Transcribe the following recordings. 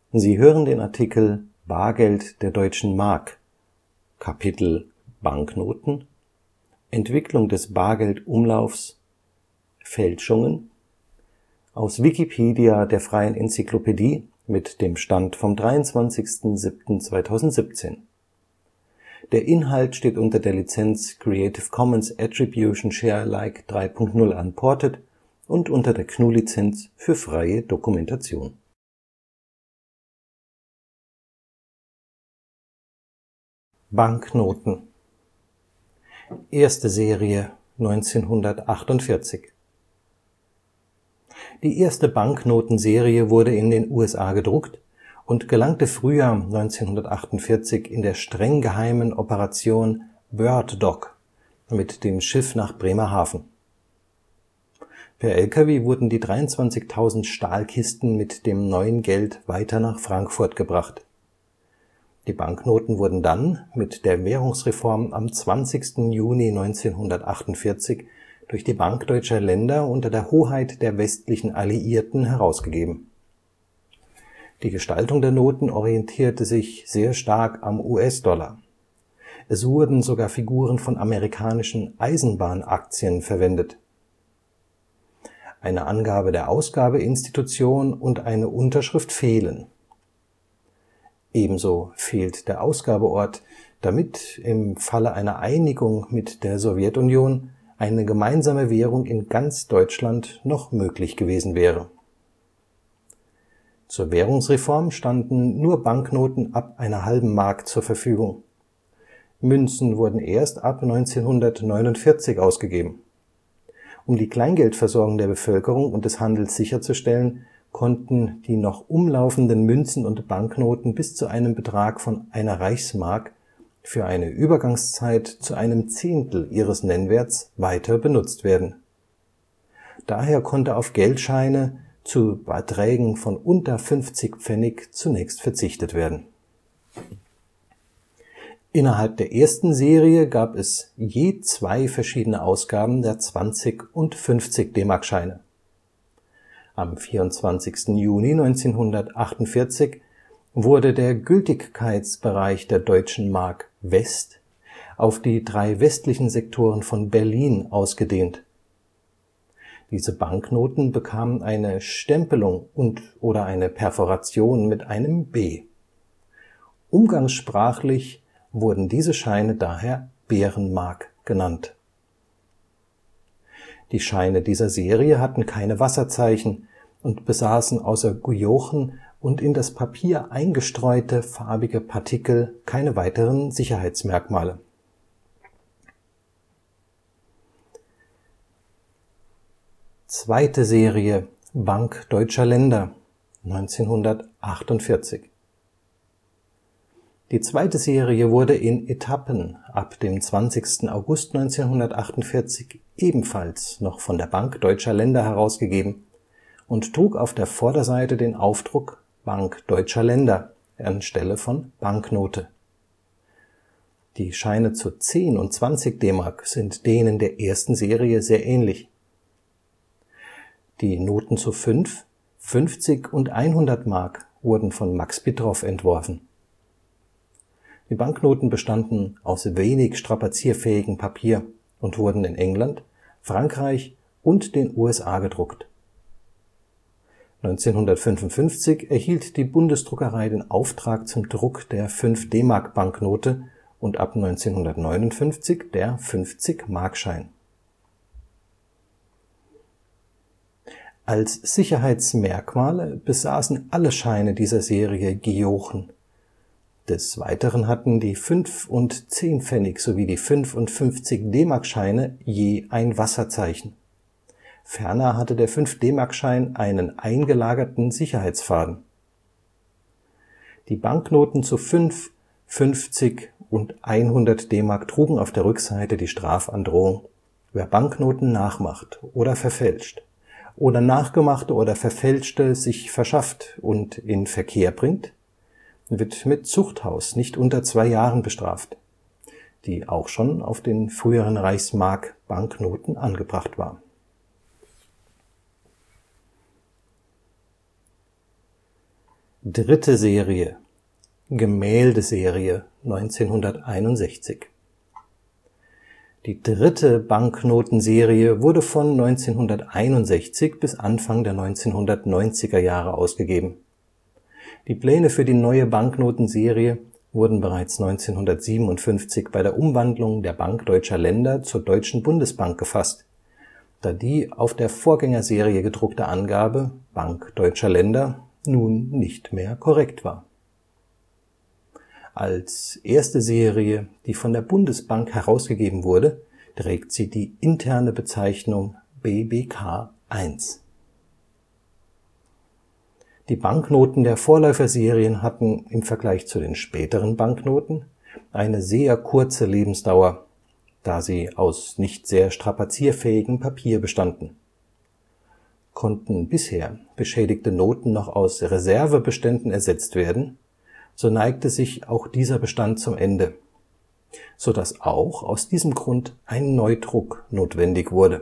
Sie hören den Artikel Bargeld der Deutschen Mark, Kapitel Banknoten, Entwicklung des Bargeldumlaufs, Fälschungen, aus Wikipedia, der freien Enzyklopädie. Mit dem Stand vom Der Inhalt steht unter der Lizenz Creative Commons Attribution Share Alike 3 Punkt 0 Unported und unter der GNU Lizenz für freie Dokumentation. Banknoten. Erste Serie 1948. Die erste Banknotenserie wurde in den USA gedruckt und gelangte Frühjahr 1948 in der streng geheimen Operation Bird Dog mit dem Schiff nach Bremerhaven. Per LKW wurden die 23.000 Stahlkisten mit dem neuen Geld weiter nach Frankfurt gebracht. Die Banknoten wurden dann mit der Währungsreform am 20. Juni 1948 durch die Bank Deutscher Länder unter der Hoheit der westlichen Alliierten herausgegeben. Die Gestaltung der Noten orientierte sich sehr stark am US-Dollar. Es wurden sogar Figuren von amerikanischen Eisenbahnaktien verwendet. Eine Angabe der Ausgabeinstitution und eine Unterschrift fehlen. Ebenso fehlt der Ausgabeort, damit im Falle einer Einigung mit der Sowjetunion eine gemeinsame Währung in ganz Deutschland noch möglich gewesen wäre. Zur Währungsreform standen nur Banknoten ab einer halben Mark zur Verfügung. Münzen wurden erst ab 1949 ausgegeben. Um die Kleingeldversorgung der Bevölkerung und des Handels sicherzustellen, konnten die noch umlaufenden Münzen und Banknoten bis zu einem Betrag von einer Reichsmark für eine Übergangszeit zu einem Zehntel ihres Nennwerts weiter benutzt werden. Daher konnte auf Geldscheine zu Beträgen von unter 50 Pfennig zunächst verzichtet werden. Innerhalb der ersten Serie gab es je 2 verschiedene Ausgaben der 20 und 50 D-Mark-Scheine. Am 24. Juni 1948 wurde der Gültigkeitsbereich der Deutschen Mark West auf die 3 westlichen Sektoren von Berlin ausgedehnt. Diese Banknoten bekamen eine Stempelung und/oder eine Perforation mit einem B. Umgangssprachlich wurden diese Scheine daher Bärenmark genannt. Die Scheine dieser Serie hatten keine Wasserzeichen und besaßen außer Guyochen und in das Papier eingestreute farbige Partikel keine weiteren Sicherheitsmerkmale. Zweite Serie Bank Deutscher Länder 1948. Die zweite Serie wurde in Etappen ab dem 20. August 1948 ebenfalls noch von der Bank Deutscher Länder herausgegeben und trug auf der Vorderseite den Aufdruck Bank Deutscher Länder anstelle von Banknote. Die Scheine zu 10 und 20 D-Mark sind denen der ersten Serie sehr ähnlich. Die Noten zu 5, 50 und 100 Mark wurden von Max Bittroff entworfen. Die Banknoten bestanden aus wenig strapazierfähigem Papier und wurden in England, Frankreich und den USA gedruckt. 1955 erhielt die Bundesdruckerei den Auftrag zum Druck der 5-D-Mark-Banknote und ab 1959 der 50-Markschein. Als Sicherheitsmerkmale besaßen alle Scheine dieser Serie Guyochen. Des Weiteren hatten die 5 und 10 Pfennig sowie die 5 und 50 D-Mark-Scheine je ein Wasserzeichen. Ferner hatte der 5-D-Mark-Schein einen eingelagerten Sicherheitsfaden. Die Banknoten zu 5, 50 und 100 D-Mark trugen auf der Rückseite die Strafandrohung: Wer Banknoten nachmacht oder verfälscht oder nachgemachte oder verfälschte sich verschafft und in Verkehr bringt, wird mit Zuchthaus nicht unter 2 Jahren bestraft, die auch schon auf den früheren Reichsmark-Banknoten angebracht war. Dritte Serie Gemäldeserie 1961. Die dritte Banknotenserie wurde von 1961 bis Anfang der 1990er Jahre ausgegeben. Die Pläne für die neue Banknotenserie wurden bereits 1957 bei der Umwandlung der Bank Deutscher Länder zur Deutschen Bundesbank gefasst, da die auf der Vorgängerserie gedruckte Angabe Bank Deutscher Länder nun nicht mehr korrekt war. Als erste Serie, die von der Bundesbank herausgegeben wurde, trägt sie die interne Bezeichnung BBK 1. Die Banknoten der Vorläuferserien hatten im Vergleich zu den späteren Banknoten eine sehr kurze Lebensdauer, da sie aus nicht sehr strapazierfähigem Papier bestanden. Konnten bisher beschädigte Noten noch aus Reservebeständen ersetzt werden, so neigte sich auch dieser Bestand zum Ende, so dass auch aus diesem Grund ein Neudruck notwendig wurde.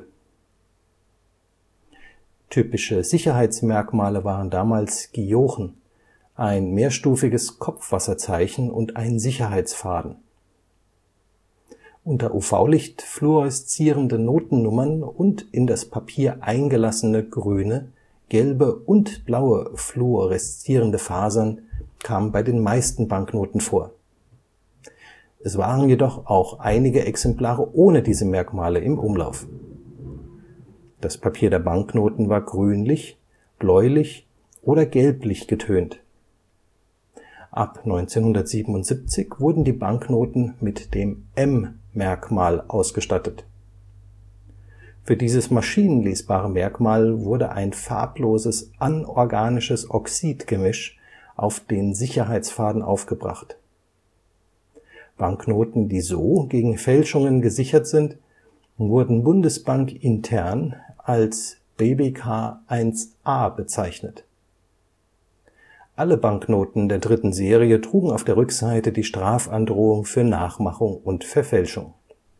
Typische Sicherheitsmerkmale waren damals Giochen, ein mehrstufiges Kopfwasserzeichen und ein Sicherheitsfaden. Unter UV-Licht fluoreszierende Notennummern und in das Papier eingelassene grüne, gelbe und blaue fluoreszierende Fasern kamen bei den meisten Banknoten vor. Es waren jedoch auch einige Exemplare ohne diese Merkmale im Umlauf. Das Papier der Banknoten war grünlich, bläulich oder gelblich getönt. Ab 1977 wurden die Banknoten mit dem M-Merkmal ausgestattet. Für dieses maschinenlesbare Merkmal wurde ein farbloses anorganisches Oxidgemisch auf den Sicherheitsfaden aufgebracht. Banknoten, die so gegen Fälschungen gesichert sind, wurden bundesbankintern als BBK 1A bezeichnet. Alle Banknoten der dritten Serie trugen auf der Rückseite die Strafandrohung für Nachmachung und Verfälschung.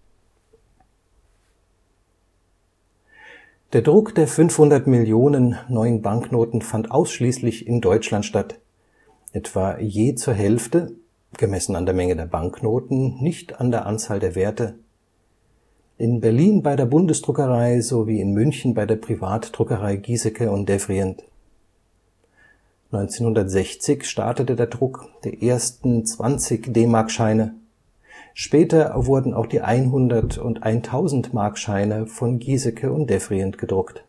Der Druck der 500 Millionen neuen Banknoten fand ausschließlich in Deutschland statt, etwa je zur Hälfte, gemessen an der Menge der Banknoten, nicht an der Anzahl der Werte, in Berlin bei der Bundesdruckerei sowie in München bei der Privatdruckerei Giesecke und Devrient. 1960 startete der Druck der ersten 20 D-Mark-Scheine. Später wurden auch die 100 und 1000 Markscheine von Giesecke und Devrient gedruckt.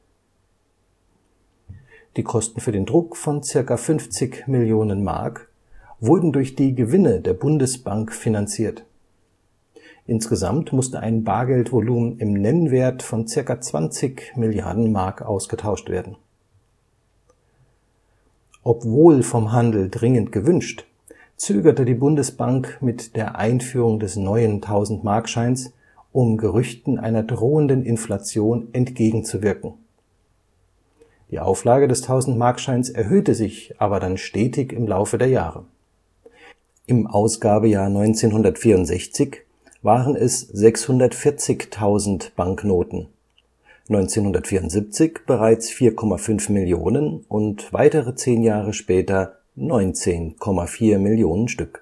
Die Kosten für den Druck von ca. 50 Millionen Mark wurden durch die Gewinne der Bundesbank finanziert. Insgesamt musste ein Bargeldvolumen im Nennwert von ca. 20 Milliarden Mark ausgetauscht werden. Obwohl vom Handel dringend gewünscht, zögerte die Bundesbank mit der Einführung des neuen 1000-Markscheins, um Gerüchten einer drohenden Inflation entgegenzuwirken. Die Auflage des 1000-Markscheins erhöhte sich aber dann stetig im Laufe der Jahre. Im Ausgabejahr 1964 waren es 640.000 Banknoten, 1974 bereits 4,5 Millionen und weitere 10 Jahre später 19,4 Millionen Stück.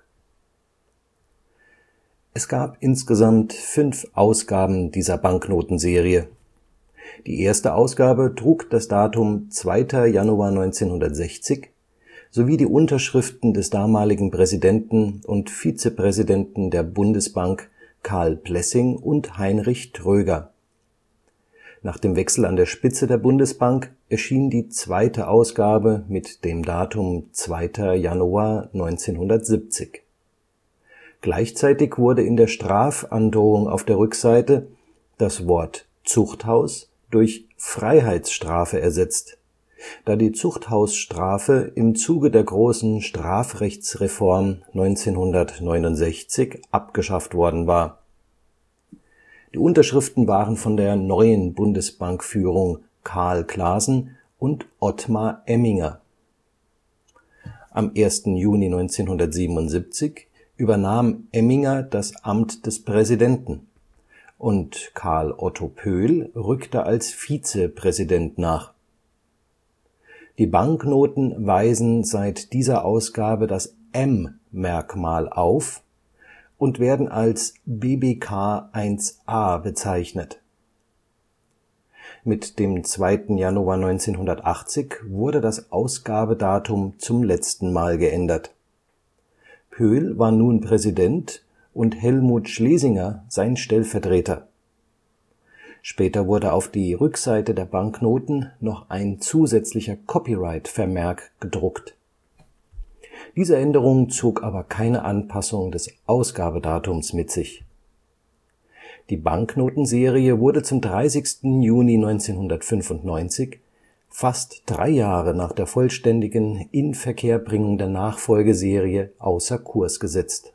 Es gab insgesamt 5 Ausgaben dieser Banknotenserie. Die erste Ausgabe trug das Datum 2. Januar 1960 sowie die Unterschriften des damaligen Präsidenten und Vizepräsidenten der Bundesbank Karl Plessing und Heinrich Tröger. Nach dem Wechsel an der Spitze der Bundesbank erschien die zweite Ausgabe mit dem Datum 2. Januar 1970. Gleichzeitig wurde in der Strafandrohung auf der Rückseite das Wort Zuchthaus durch Freiheitsstrafe ersetzt, da die Zuchthausstrafe im Zuge der großen Strafrechtsreform 1969 abgeschafft worden war. Die Unterschriften waren von der neuen Bundesbankführung Karl Klaassen und Ottmar Emminger. Am 1. Juni 1977 übernahm Emminger das Amt des Präsidenten und Karl Otto Pöhl rückte als Vizepräsident nach. Die Banknoten weisen seit dieser Ausgabe das M-Merkmal auf und werden als BBK 1A bezeichnet. Mit dem 2. Januar 1980 wurde das Ausgabedatum zum letzten Mal geändert. Pöhl war nun Präsident und Helmut Schlesinger sein Stellvertreter. Später wurde auf die Rückseite der Banknoten noch ein zusätzlicher Copyright-Vermerk gedruckt. Diese Änderung zog aber keine Anpassung des Ausgabedatums mit sich. Die Banknotenserie wurde zum 30. Juni 1995, fast 3 Jahre nach der vollständigen Inverkehrbringung der Nachfolgeserie, außer Kurs gesetzt.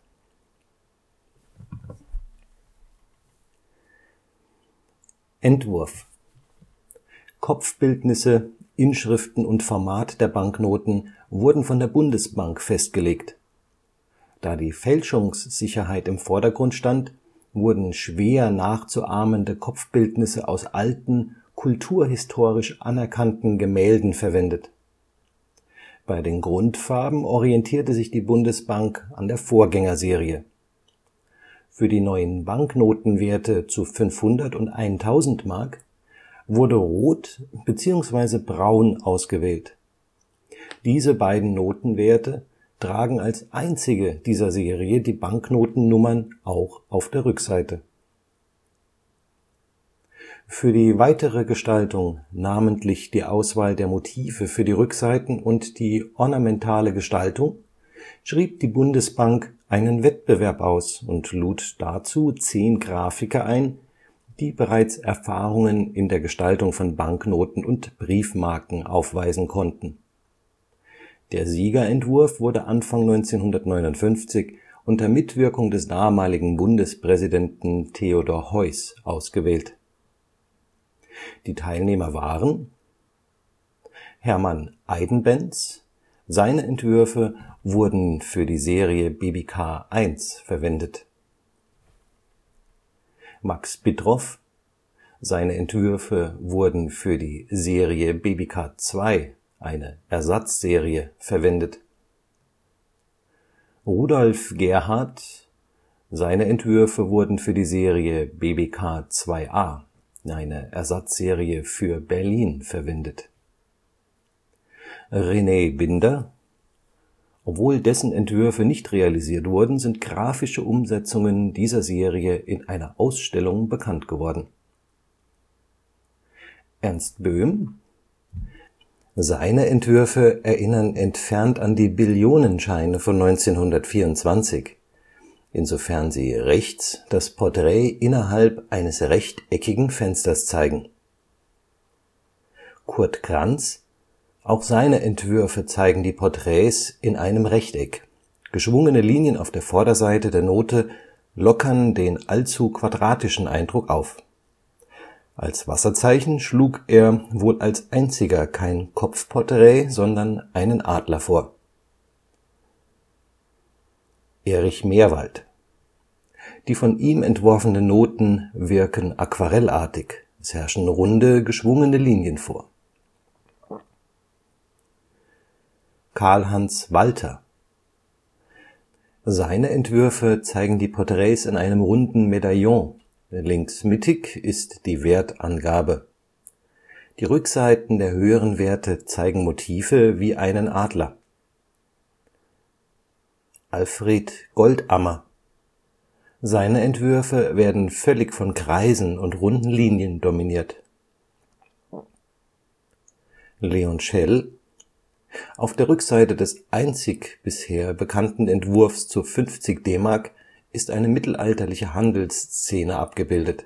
Entwurf: Kopfbildnisse, Inschriften und Format der Banknoten wurden von der Bundesbank festgelegt. Da die Fälschungssicherheit im Vordergrund stand, wurden schwer nachzuahmende Kopfbildnisse aus alten, kulturhistorisch anerkannten Gemälden verwendet. Bei den Grundfarben orientierte sich die Bundesbank an der Vorgängerserie. Für die neuen Banknotenwerte zu 500 und 1000 Mark wurde Rot bzw. Braun ausgewählt. Diese beiden Notenwerte tragen als einzige dieser Serie die Banknotennummern auch auf der Rückseite. Für die weitere Gestaltung, namentlich die Auswahl der Motive für die Rückseiten und die ornamentale Gestaltung, schrieb die Bundesbank einen Wettbewerb aus und lud dazu 10 Grafiker ein, die bereits Erfahrungen in der Gestaltung von Banknoten und Briefmarken aufweisen konnten. Der Siegerentwurf wurde Anfang 1959 unter Mitwirkung des damaligen Bundespräsidenten Theodor Heuss ausgewählt. Die Teilnehmer waren Hermann Eidenbenz. Seine Entwürfe wurden für die Serie BBK 1 verwendet. Max Bittroff. Seine Entwürfe wurden für die Serie BBK 2, eine Ersatzserie, verwendet. Rudolf Gerhardt. Seine Entwürfe wurden für die Serie BBK 2a, eine Ersatzserie für Berlin, verwendet. René Binder. Obwohl dessen Entwürfe nicht realisiert wurden, sind grafische Umsetzungen dieser Serie in einer Ausstellung bekannt geworden. Ernst Böhm. Seine Entwürfe erinnern entfernt an die Billionenscheine von 1924, insofern sie rechts das Porträt innerhalb eines rechteckigen Fensters zeigen. Kurt Kranz. Auch seine Entwürfe zeigen die Porträts in einem Rechteck. Geschwungene Linien auf der Vorderseite der Note lockern den allzu quadratischen Eindruck auf. Als Wasserzeichen schlug er wohl als einziger kein Kopfporträt, sondern einen Adler vor. Erich Meerwald. Die von ihm entworfenen Noten wirken aquarellartig, es herrschen runde, geschwungene Linien vor. Karl-Hans Walter. Seine Entwürfe zeigen die Porträts in einem runden Medaillon. Links mittig ist die Wertangabe. Die Rückseiten der höheren Werte zeigen Motive wie einen Adler. Alfred Goldammer. Seine Entwürfe werden völlig von Kreisen und runden Linien dominiert. Leon Schell. Auf der Rückseite des einzig bisher bekannten Entwurfs zu 50 D-Mark ist eine mittelalterliche Handelsszene abgebildet.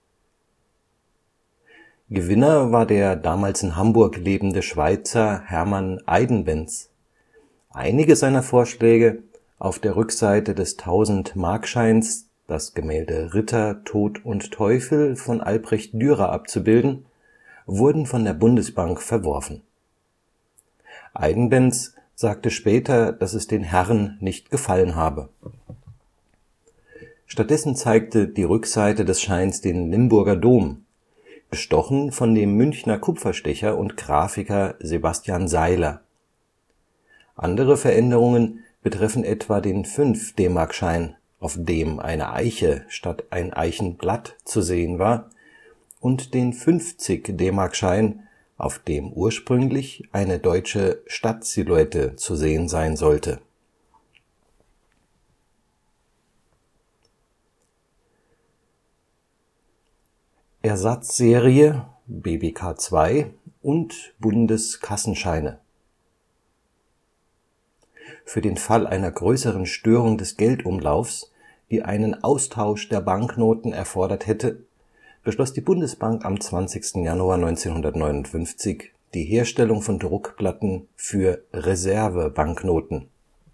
Gewinner war der damals in Hamburg lebende Schweizer Hermann Eidenbenz. Einige seiner Vorschläge, auf der Rückseite des 1000-Markscheins das Gemälde Ritter, Tod und Teufel von Albrecht Dürer abzubilden, wurden von der Bundesbank verworfen. Eidenbenz sagte später, dass es den Herren nicht gefallen habe. Stattdessen zeigte die Rückseite des Scheins den Limburger Dom, bestochen von dem Münchner Kupferstecher und Grafiker Sebastian Seiler. Andere Veränderungen betreffen etwa den 5-DM-Schein, auf dem eine Eiche statt ein Eichenblatt zu sehen war, und den 50-DM-Schein, auf dem ursprünglich eine deutsche Stadtsilhouette zu sehen sein sollte. Ersatzserie BBK 2 und Bundeskassenscheine. Für den Fall einer größeren Störung des Geldumlaufs, die einen Austausch der Banknoten erfordert hätte, beschloss die Bundesbank am 20. Januar 1959 die Herstellung von Druckplatten für Reservebanknoten.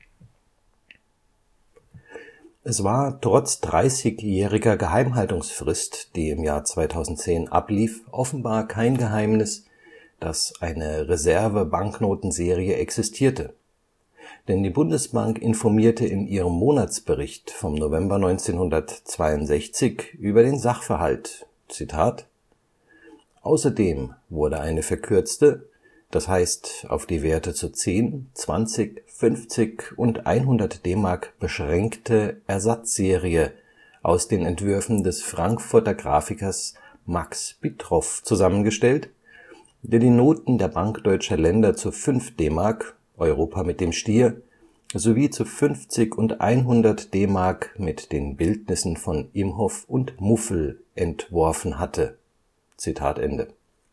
Es war trotz 30-jähriger Geheimhaltungsfrist, die im Jahr 2010 ablief, offenbar kein Geheimnis, dass eine Reserve-Banknotenserie existierte. Denn die Bundesbank informierte in ihrem Monatsbericht vom November 1962 über den Sachverhalt: Zitat: Außerdem wurde eine verkürzte, das heißt auf die Werte zu 10, 20, 50 und 100 D-Mark beschränkte Ersatzserie aus den Entwürfen des Frankfurter Grafikers Max Bittroff zusammengestellt, der die Noten der Bank Deutscher Länder zu 5 D-Mark, Europa mit dem Stier, sowie zu 50 und 100 D-Mark mit den Bildnissen von Imhoff und Muffel entworfen hatte. Zitat Ende.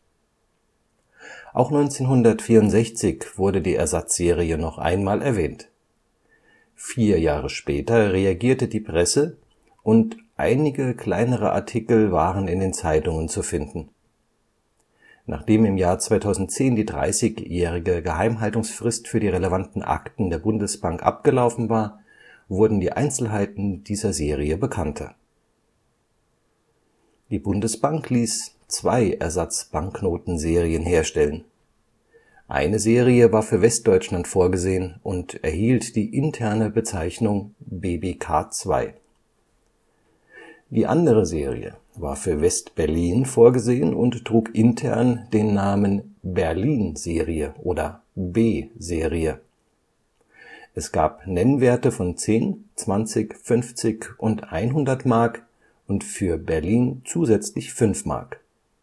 Auch 1964 wurde die Ersatzserie noch einmal erwähnt. 4 Jahre später reagierte die Presse und einige kleinere Artikel waren in den Zeitungen zu finden. Nachdem im Jahr 2010 die 30-jährige Geheimhaltungsfrist für die relevanten Akten der Bundesbank abgelaufen war, wurden die Einzelheiten dieser Serie bekannter. Die Bundesbank ließ 2 Ersatzbanknotenserien herstellen. Eine Serie war für Westdeutschland vorgesehen und erhielt die interne Bezeichnung BBK 2. Die andere Serie war für West-Berlin vorgesehen und trug intern den Namen Berlin-Serie oder B-Serie. Es gab Nennwerte von 10, 20, 50 und 100 Mark und für Berlin zusätzlich 5 Mark.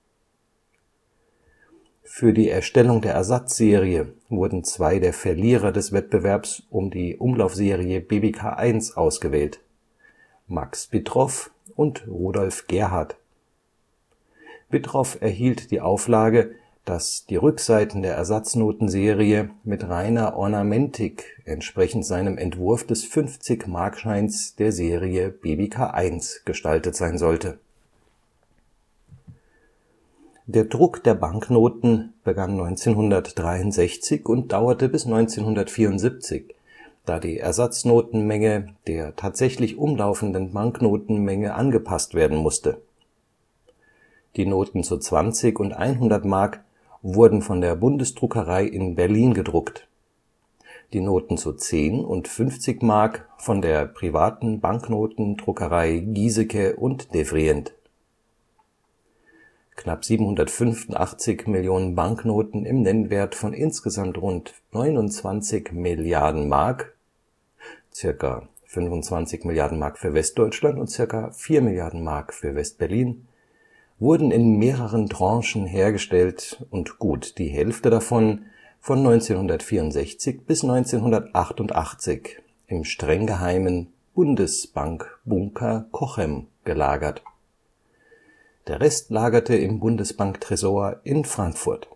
Für die Erstellung der Ersatzserie wurden 2 der Verlierer des Wettbewerbs um die Umlaufserie BBK 1 ausgewählt: Max Bittroff und Rudolf Gerhardt. Bittroff erhielt die Auflage, dass die Rückseiten der Ersatznotenserie mit reiner Ornamentik entsprechend seinem Entwurf des 50-Markscheins der Serie BBK 1 gestaltet sein sollte. Der Druck der Banknoten begann 1963 und dauerte bis 1974, da die Ersatznotenmenge der tatsächlich umlaufenden Banknotenmenge angepasst werden musste. Die Noten zu 20 und 100 Mark wurden von der Bundesdruckerei in Berlin gedruckt, die Noten zu 10 und 50 Mark von der privaten Banknotendruckerei Giesecke und Devrient. Knapp 785 Millionen Banknoten im Nennwert von insgesamt rund 29 Milliarden Mark, circa 25 Milliarden Mark für Westdeutschland und circa 4 Milliarden Mark für Westberlin, wurden in mehreren Tranchen hergestellt und gut die Hälfte davon von 1964 bis 1988 im streng geheimen Bundesbankbunker Cochem gelagert. Der Rest lagerte im Bundesbanktresor in Frankfurt.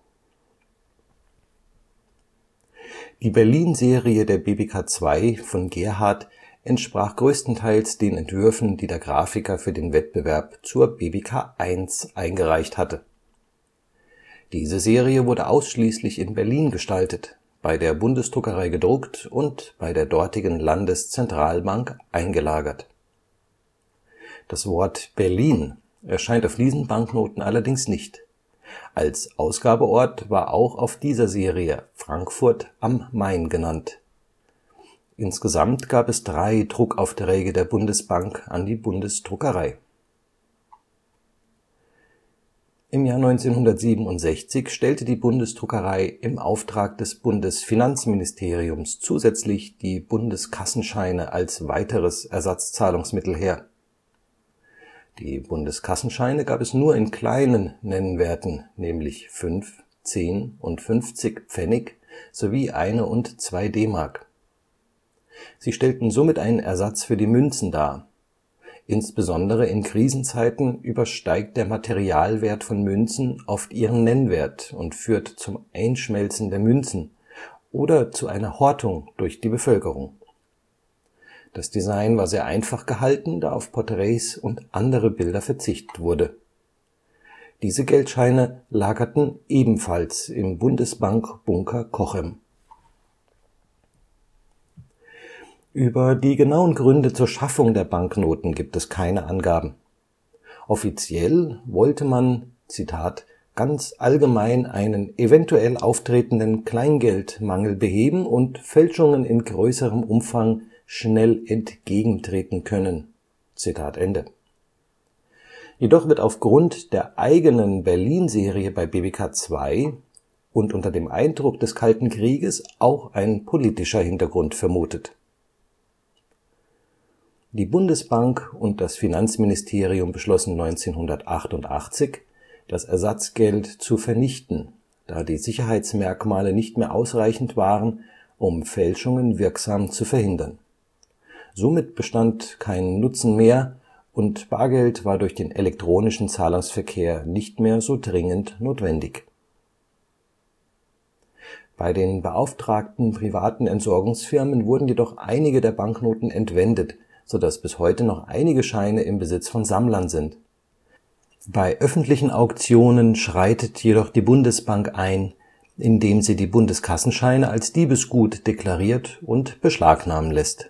Die Berlin-Serie der BBK 2 von Gerhardt entsprach größtenteils den Entwürfen, die der Grafiker für den Wettbewerb zur BBK 1 eingereicht hatte. Diese Serie wurde ausschließlich in Berlin gestaltet, bei der Bundesdruckerei gedruckt und bei der dortigen Landeszentralbank eingelagert. Das Wort Berlin erscheint auf diesen Banknoten allerdings nicht. Als Ausgabeort war auch auf dieser Serie Frankfurt am Main genannt. Insgesamt gab es 3 Druckaufträge der Bundesbank an die Bundesdruckerei. Im Jahr 1967 stellte die Bundesdruckerei im Auftrag des Bundesfinanzministeriums zusätzlich die Bundeskassenscheine als weiteres Ersatzzahlungsmittel her. Die Bundeskassenscheine gab es nur in kleinen Nennwerten, nämlich 5, 10 und 50 Pfennig sowie 1 und 2 D-Mark. Sie stellten somit einen Ersatz für die Münzen dar. Insbesondere in Krisenzeiten übersteigt der Materialwert von Münzen oft ihren Nennwert und führt zum Einschmelzen der Münzen oder zu einer Hortung durch die Bevölkerung. Das Design war sehr einfach gehalten, da auf Porträts und andere Bilder verzichtet wurde. Diese Geldscheine lagerten ebenfalls im Bundesbankbunker Cochem. Über die genauen Gründe zur Schaffung der Banknoten gibt es keine Angaben. Offiziell wollte man, Zitat, ganz allgemein einen eventuell auftretenden Kleingeldmangel beheben und Fälschungen in größerem Umfang schnell entgegentreten können. Zitat Ende. Jedoch wird aufgrund der eigenen Berlin-Serie bei BBK 2 und unter dem Eindruck des Kalten Krieges auch ein politischer Hintergrund vermutet. Die Bundesbank und das Finanzministerium beschlossen 1988, das Ersatzgeld zu vernichten, da die Sicherheitsmerkmale nicht mehr ausreichend waren, um Fälschungen wirksam zu verhindern. Somit bestand kein Nutzen mehr und Bargeld war durch den elektronischen Zahlungsverkehr nicht mehr so dringend notwendig. Bei den beauftragten privaten Entsorgungsfirmen wurden jedoch einige der Banknoten entwendet, sodass bis heute noch einige Scheine im Besitz von Sammlern sind. Bei öffentlichen Auktionen schreitet jedoch die Bundesbank ein, indem sie die Bundeskassenscheine als Diebesgut deklariert und beschlagnahmen lässt.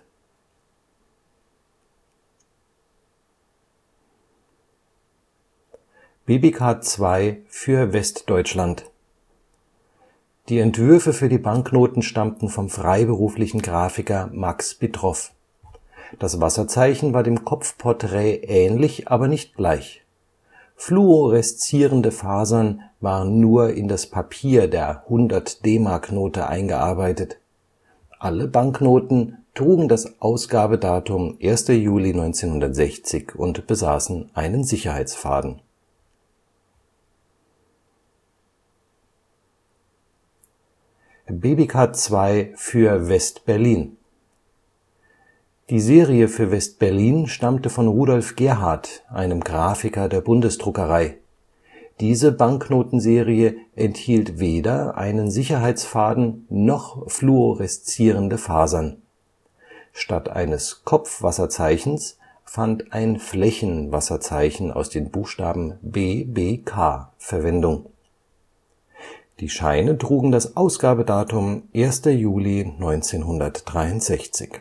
BBK 2 für Westdeutschland. Die Entwürfe für die Banknoten stammten vom freiberuflichen Grafiker Max Bitroff. Das Wasserzeichen war dem Kopfporträt ähnlich, aber nicht gleich. Fluoreszierende Fasern waren nur in das Papier der 100-D-Mark-Note eingearbeitet. Alle Banknoten trugen das Ausgabedatum 1. Juli 1960 und besaßen einen Sicherheitsfaden. BBK 2 für West-Berlin. Die Serie für West-Berlin stammte von Rudolf Gerhardt, einem Grafiker der Bundesdruckerei. Diese Banknotenserie enthielt weder einen Sicherheitsfaden noch fluoreszierende Fasern. Statt eines Kopfwasserzeichens fand ein Flächenwasserzeichen aus den Buchstaben BBK Verwendung. Die Scheine trugen das Ausgabedatum 1. Juli 1963.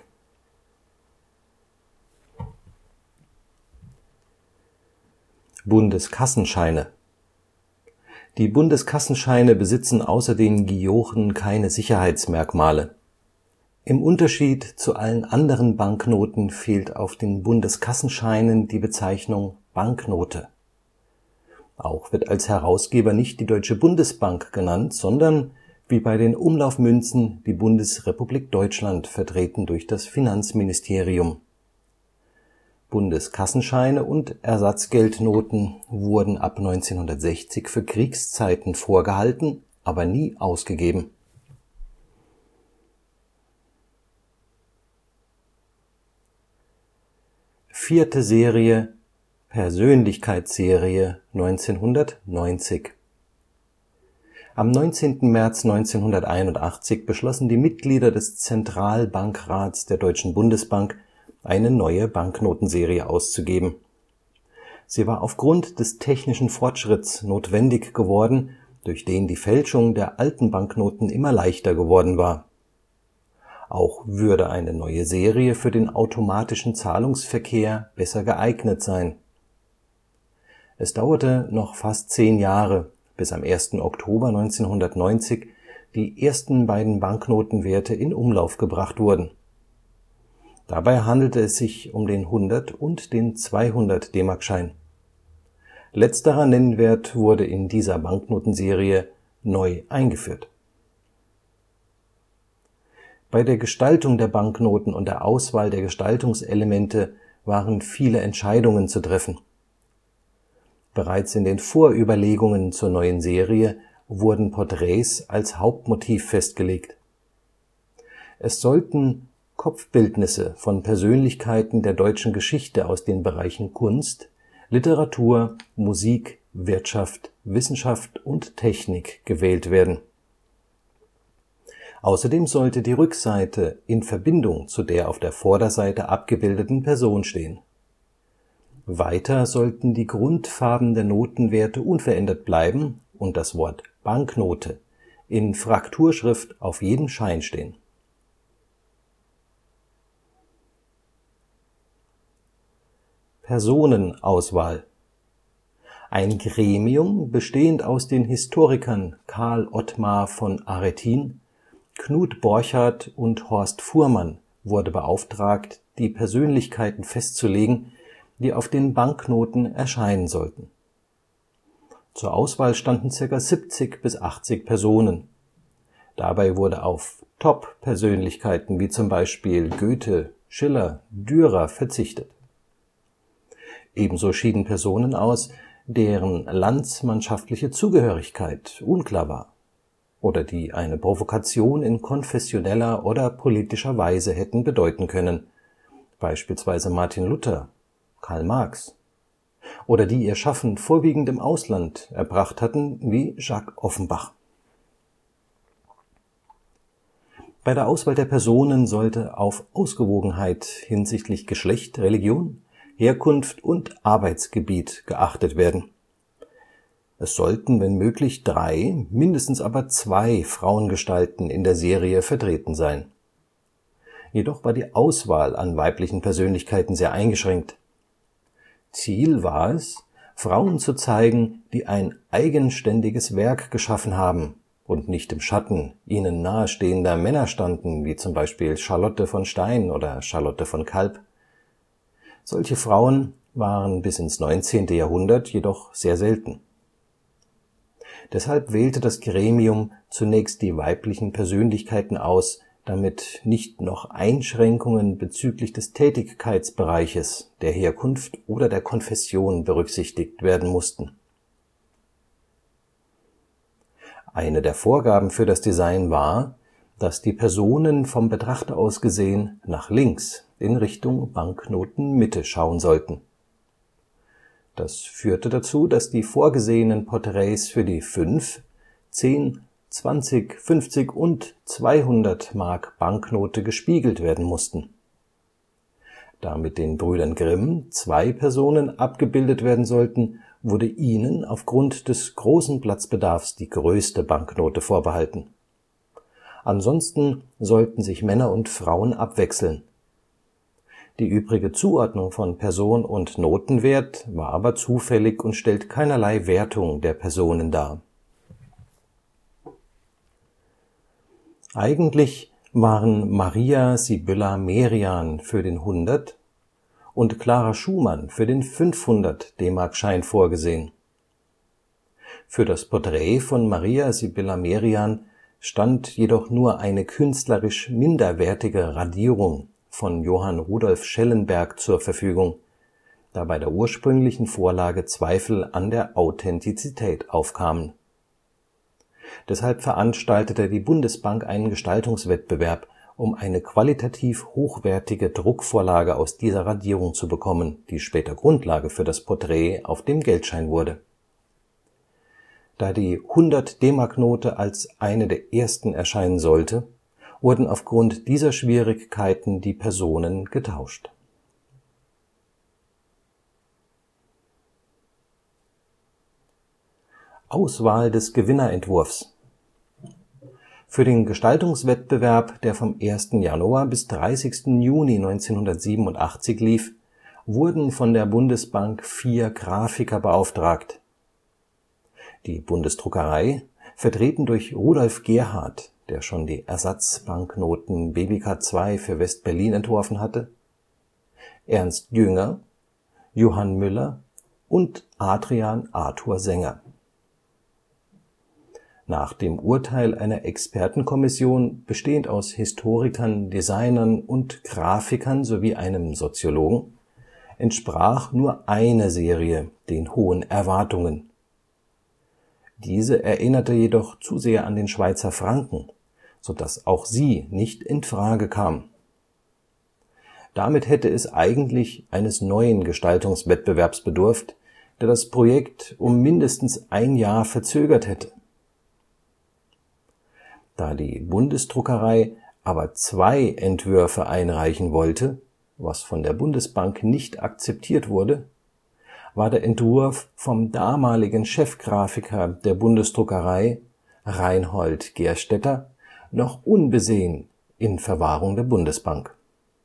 Bundeskassenscheine. Die Bundeskassenscheine besitzen außer den Giochen keine Sicherheitsmerkmale. Im Unterschied zu allen anderen Banknoten fehlt auf den Bundeskassenscheinen die Bezeichnung Banknote. Auch wird als Herausgeber nicht die Deutsche Bundesbank genannt, sondern, wie bei den Umlaufmünzen, die Bundesrepublik Deutschland, vertreten durch das Finanzministerium. Bundeskassenscheine und Ersatzgeldnoten wurden ab 1960 für Kriegszeiten vorgehalten, aber nie ausgegeben. Vierte Serie, Persönlichkeitsserie 1990. Am 19. März 1981 beschlossen die Mitglieder des Zentralbankrats der Deutschen Bundesbank, eine neue Banknotenserie auszugeben. Sie war aufgrund des technischen Fortschritts notwendig geworden, durch den die Fälschung der alten Banknoten immer leichter geworden war. Auch würde eine neue Serie für den automatischen Zahlungsverkehr besser geeignet sein. Es dauerte noch fast 10 Jahre, bis am 1. Oktober 1990 die ersten beiden Banknotenwerte in Umlauf gebracht wurden. Dabei handelte es sich um den 100 und den 200 D-Mark-Schein. Letzterer Nennwert wurde in dieser Banknotenserie neu eingeführt. Bei der Gestaltung der Banknoten und der Auswahl der Gestaltungselemente waren viele Entscheidungen zu treffen. Bereits in den Vorüberlegungen zur neuen Serie wurden Porträts als Hauptmotiv festgelegt. Es sollten Kopfbildnisse von Persönlichkeiten der deutschen Geschichte aus den Bereichen Kunst, Literatur, Musik, Wirtschaft, Wissenschaft und Technik gewählt werden. Außerdem sollte die Rückseite in Verbindung zu der auf der Vorderseite abgebildeten Person stehen. Weiter sollten die Grundfarben der Notenwerte unverändert bleiben und das Wort Banknote in Frakturschrift auf jedem Schein stehen. Personenauswahl. Ein Gremium bestehend aus den Historikern Karl Ottmar von Aretin, Knut Borchardt und Horst Fuhrmann wurde beauftragt, die Persönlichkeiten festzulegen, die auf den Banknoten erscheinen sollten. Zur Auswahl standen ca. 70 bis 80 Personen. Dabei wurde auf Top-Persönlichkeiten wie zum Beispiel Goethe, Schiller, Dürer verzichtet. Ebenso schieden Personen aus, deren landsmannschaftliche Zugehörigkeit unklar war oder die eine Provokation in konfessioneller oder politischer Weise hätten bedeuten können, beispielsweise Martin Luther, Karl Marx, oder die ihr Schaffen vorwiegend im Ausland erbracht hatten, wie Jacques Offenbach. Bei der Auswahl der Personen sollte auf Ausgewogenheit hinsichtlich Geschlecht, Religion, Herkunft und Arbeitsgebiet geachtet werden. Es sollten, wenn möglich, 3, mindestens aber 2 Frauengestalten in der Serie vertreten sein. Jedoch war die Auswahl an weiblichen Persönlichkeiten sehr eingeschränkt. Ziel war es, Frauen zu zeigen, die ein eigenständiges Werk geschaffen haben und nicht im Schatten ihnen nahestehender Männer standen, wie zum Beispiel Charlotte von Stein oder Charlotte von Kalb. Solche Frauen waren bis ins 19. Jahrhundert jedoch sehr selten. Deshalb wählte das Gremium zunächst die weiblichen Persönlichkeiten aus, damit nicht noch Einschränkungen bezüglich des Tätigkeitsbereiches, der Herkunft oder der Konfession berücksichtigt werden mussten. Eine der Vorgaben für das Design war, dass die Personen vom Betrachter aus gesehen nach links in Richtung Banknotenmitte schauen sollten. Das führte dazu, dass die vorgesehenen Porträts für die 5, 10, 20, 50 und 200 Mark Banknote gespiegelt werden mussten. Da mit den Brüdern Grimm 2 Personen abgebildet werden sollten, wurde ihnen aufgrund des großen Platzbedarfs die größte Banknote vorbehalten. Ansonsten sollten sich Männer und Frauen abwechseln. Die übrige Zuordnung von Person und Notenwert war aber zufällig und stellt keinerlei Wertung der Personen dar. Eigentlich waren Maria Sibylla Merian für den 100 und Clara Schumann für den 500 DM-Schein vorgesehen. Für das Porträt von Maria Sibylla Merian stand jedoch nur eine künstlerisch minderwertige Radierung von Johann Rudolph Schellenberg zur Verfügung, da bei der ursprünglichen Vorlage Zweifel an der Authentizität aufkamen. Deshalb veranstaltete die Bundesbank einen Gestaltungswettbewerb, um eine qualitativ hochwertige Druckvorlage aus dieser Radierung zu bekommen, die später Grundlage für das Porträt auf dem Geldschein wurde. Da die 100 DM-Note als eine der ersten erscheinen sollte, wurden aufgrund dieser Schwierigkeiten die Personen getauscht. Auswahl des Gewinnerentwurfs. Für den Gestaltungswettbewerb, der vom 1. Januar bis 30. Juni 1987 lief, wurden von der Bundesbank 4 Grafiker beauftragt. Die Bundesdruckerei, vertreten durch Rudolf Gerhardt, der schon die Ersatzbanknoten BBK2 für West-Berlin entworfen hatte, Ernst Jünger, Johann Müller und Adrian Arthur Sänger. Nach dem Urteil einer Expertenkommission bestehend aus Historikern, Designern und Grafikern sowie einem Soziologen entsprach nur eine Serie den hohen Erwartungen. Diese erinnerte jedoch zu sehr an den Schweizer Franken, so dass auch sie nicht in Frage kam. Damit hätte es eigentlich eines neuen Gestaltungswettbewerbs bedurft, der das Projekt um mindestens ein Jahr verzögert hätte. Da die Bundesdruckerei aber 2 Entwürfe einreichen wollte, was von der Bundesbank nicht akzeptiert wurde, war der Entwurf vom damaligen Chefgrafiker der Bundesdruckerei, Reinhold Gerstetter, noch unbesehen in Verwahrung der Bundesbank.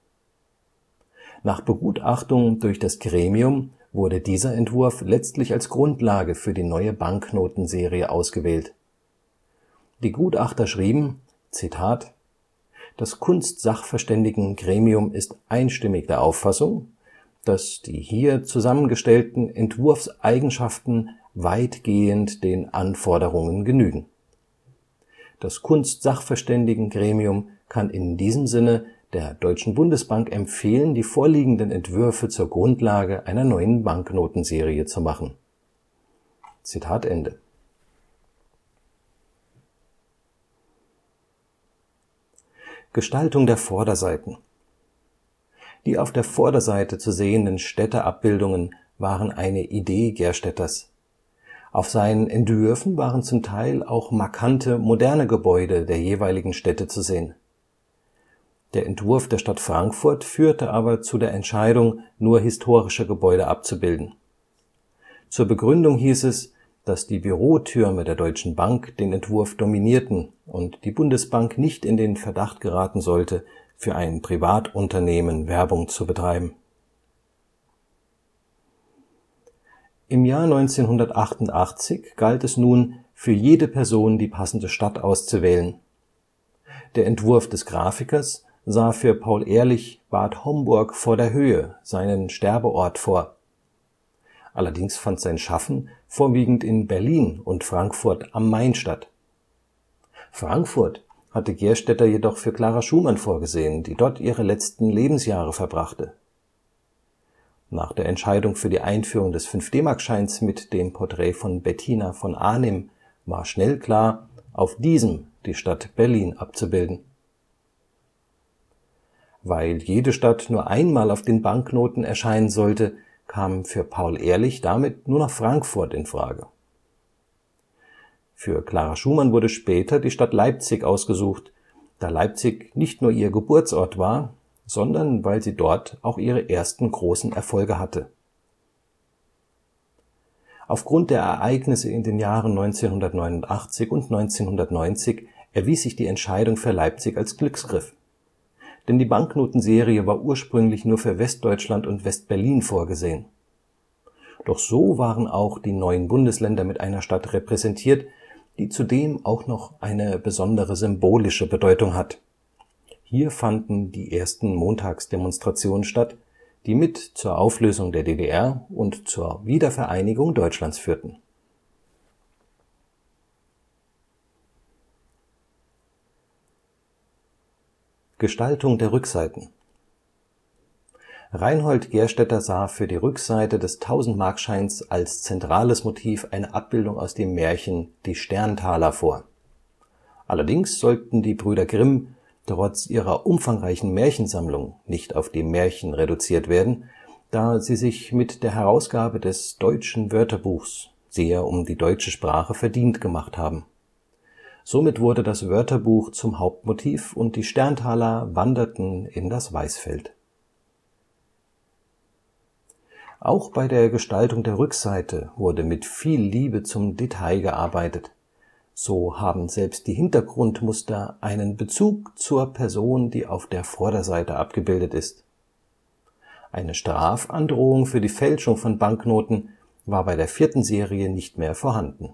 Nach Begutachtung durch das Gremium wurde dieser Entwurf letztlich als Grundlage für die neue Banknotenserie ausgewählt. Die Gutachter schrieben: Zitat: Das Kunstsachverständigengremium ist einstimmig der Auffassung, dass die hier zusammengestellten Entwurfseigenschaften weitgehend den Anforderungen genügen. Das Kunstsachverständigengremium kann in diesem Sinne der Deutschen Bundesbank empfehlen, die vorliegenden Entwürfe zur Grundlage einer neuen Banknotenserie zu machen. Zitat Ende. Gestaltung der Vorderseiten. Die auf der Vorderseite zu sehenden Städteabbildungen waren eine Idee Gerstetters. Auf seinen Entwürfen waren zum Teil auch markante moderne Gebäude der jeweiligen Städte zu sehen. Der Entwurf der Stadt Frankfurt führte aber zu der Entscheidung, nur historische Gebäude abzubilden. Zur Begründung hieß es, dass die Bürotürme der Deutschen Bank den Entwurf dominierten und die Bundesbank nicht in den Verdacht geraten sollte, für ein Privatunternehmen Werbung zu betreiben. Im Jahr 1988 galt es nun, für jede Person die passende Stadt auszuwählen. Der Entwurf des Grafikers sah für Paul Ehrlich Bad Homburg vor der Höhe, seinen Sterbeort, vor. Allerdings fand sein Schaffen vorwiegend in Berlin und Frankfurt am Main statt. Frankfurt hatte Gerstetter jedoch für Clara Schumann vorgesehen, die dort ihre letzten Lebensjahre verbrachte. Nach der Entscheidung für die Einführung des 5-DM-Scheins mit dem Porträt von Bettina von Arnim war schnell klar, auf diesem die Stadt Berlin abzubilden. Weil jede Stadt nur einmal auf den Banknoten erscheinen sollte, kam für Paul Ehrlich damit nur noch Frankfurt in Frage. Für Clara Schumann wurde später die Stadt Leipzig ausgesucht, da Leipzig nicht nur ihr Geburtsort war, sondern weil sie dort auch ihre ersten großen Erfolge hatte. Aufgrund der Ereignisse in den Jahren 1989 und 1990 erwies sich die Entscheidung für Leipzig als Glücksgriff. Denn die Banknotenserie war ursprünglich nur für Westdeutschland und West-Berlin vorgesehen. Doch so waren auch die 9 Bundesländer mit einer Stadt repräsentiert, die zudem auch noch eine besondere symbolische Bedeutung hat. Hier fanden die ersten Montagsdemonstrationen statt, die mit zur Auflösung der DDR und zur Wiedervereinigung Deutschlands führten. Gestaltung der Rückseiten. Reinhold Gerstetter sah für die Rückseite des 1000-Markscheins als zentrales Motiv eine Abbildung aus dem Märchen Die Sterntaler vor. Allerdings sollten die Brüder Grimm trotz ihrer umfangreichen Märchensammlung nicht auf die Märchen reduziert werden, da sie sich mit der Herausgabe des Deutschen Wörterbuchs sehr um die deutsche Sprache verdient gemacht haben. Somit wurde das Wörterbuch zum Hauptmotiv und die Sterntaler wanderten in das Weißfeld. Auch bei der Gestaltung der Rückseite wurde mit viel Liebe zum Detail gearbeitet. So haben selbst die Hintergrundmuster einen Bezug zur Person, die auf der Vorderseite abgebildet ist. Eine Strafandrohung für die Fälschung von Banknoten war bei der 4. Serie nicht mehr vorhanden.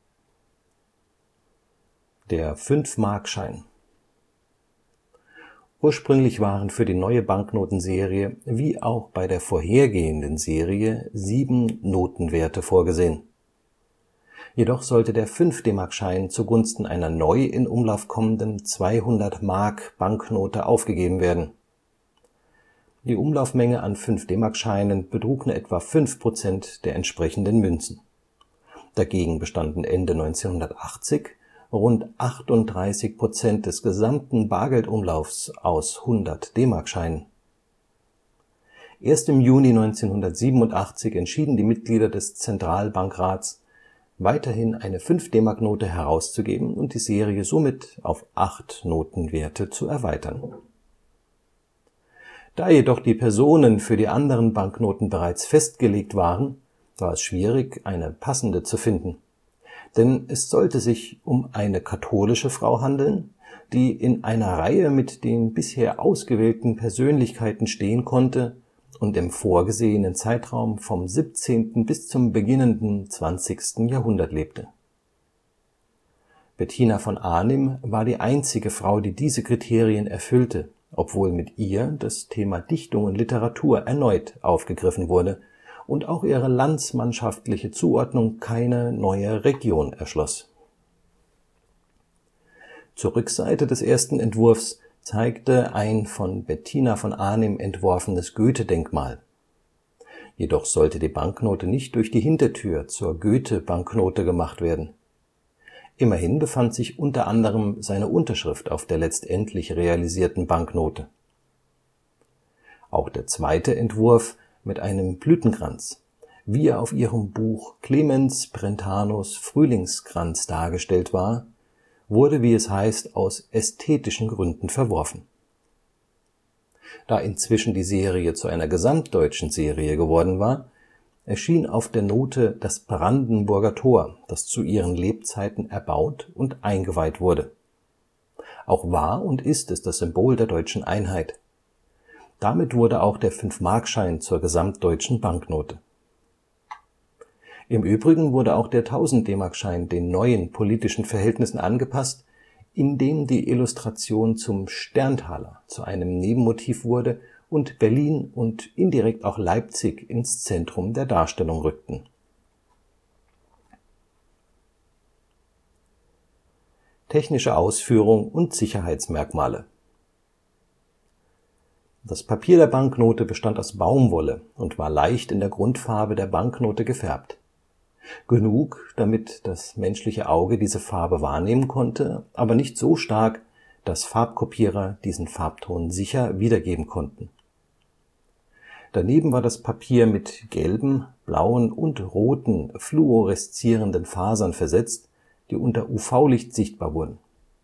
Der 5-Markschein. Ursprünglich waren für die neue Banknotenserie wie auch bei der vorhergehenden Serie 7 Notenwerte vorgesehen. Jedoch sollte der 5-DM-Schein zugunsten einer neu in Umlauf kommenden 200-Mark-Banknote aufgegeben werden. Die Umlaufmenge an 5-DM-Scheinen betrug nur etwa 5% der entsprechenden Münzen. Dagegen bestanden Ende 1980 rund 38% des gesamten Bargeldumlaufs aus 100-DM-Scheinen. Erst im Juni 1987 entschieden die Mitglieder des Zentralbankrats, weiterhin eine 5-DM-Note herauszugeben und die Serie somit auf 8 Notenwerte zu erweitern. Da jedoch die Personen für die anderen Banknoten bereits festgelegt waren, war es schwierig, eine passende zu finden. Denn es sollte sich um eine katholische Frau handeln, die in einer Reihe mit den bisher ausgewählten Persönlichkeiten stehen konnte und im vorgesehenen Zeitraum vom 17. bis zum beginnenden 20. Jahrhundert lebte. Bettina von Arnim war die einzige Frau, die diese Kriterien erfüllte, obwohl mit ihr das Thema Dichtung und Literatur erneut aufgegriffen wurde und auch ihre landsmannschaftliche Zuordnung keine neue Region erschloss. Zur Rückseite des ersten Entwurfs zeigte ein von Bettina von Arnim entworfenes Goethe-Denkmal. Jedoch sollte die Banknote nicht durch die Hintertür zur Goethe-Banknote gemacht werden. Immerhin befand sich unter anderem seine Unterschrift auf der letztendlich realisierten Banknote. Auch der zweite Entwurf mit einem Blütenkranz, wie er auf ihrem Buch Clemens Brentanos Frühlingskranz dargestellt war, wurde, wie es heißt, aus ästhetischen Gründen verworfen. Da inzwischen die Serie zu einer gesamtdeutschen Serie geworden war, erschien auf der Note das Brandenburger Tor, das zu ihren Lebzeiten erbaut und eingeweiht wurde. Auch war und ist es das Symbol der deutschen Einheit. Damit wurde auch der 5-Markschein zur gesamtdeutschen Banknote. Im Übrigen wurde auch der 1000-DM-Schein den neuen politischen Verhältnissen angepasst, indem die Illustration zum Sterntaler zu einem Nebenmotiv wurde und Berlin und indirekt auch Leipzig ins Zentrum der Darstellung rückten. Technische Ausführung und Sicherheitsmerkmale. Das Papier der Banknote bestand aus Baumwolle und war leicht in der Grundfarbe der Banknote gefärbt. Genug, damit das menschliche Auge diese Farbe wahrnehmen konnte, aber nicht so stark, dass Farbkopierer diesen Farbton sicher wiedergeben konnten. Daneben war das Papier mit gelben, blauen und roten fluoreszierenden Fasern versetzt, die unter UV-Licht sichtbar wurden.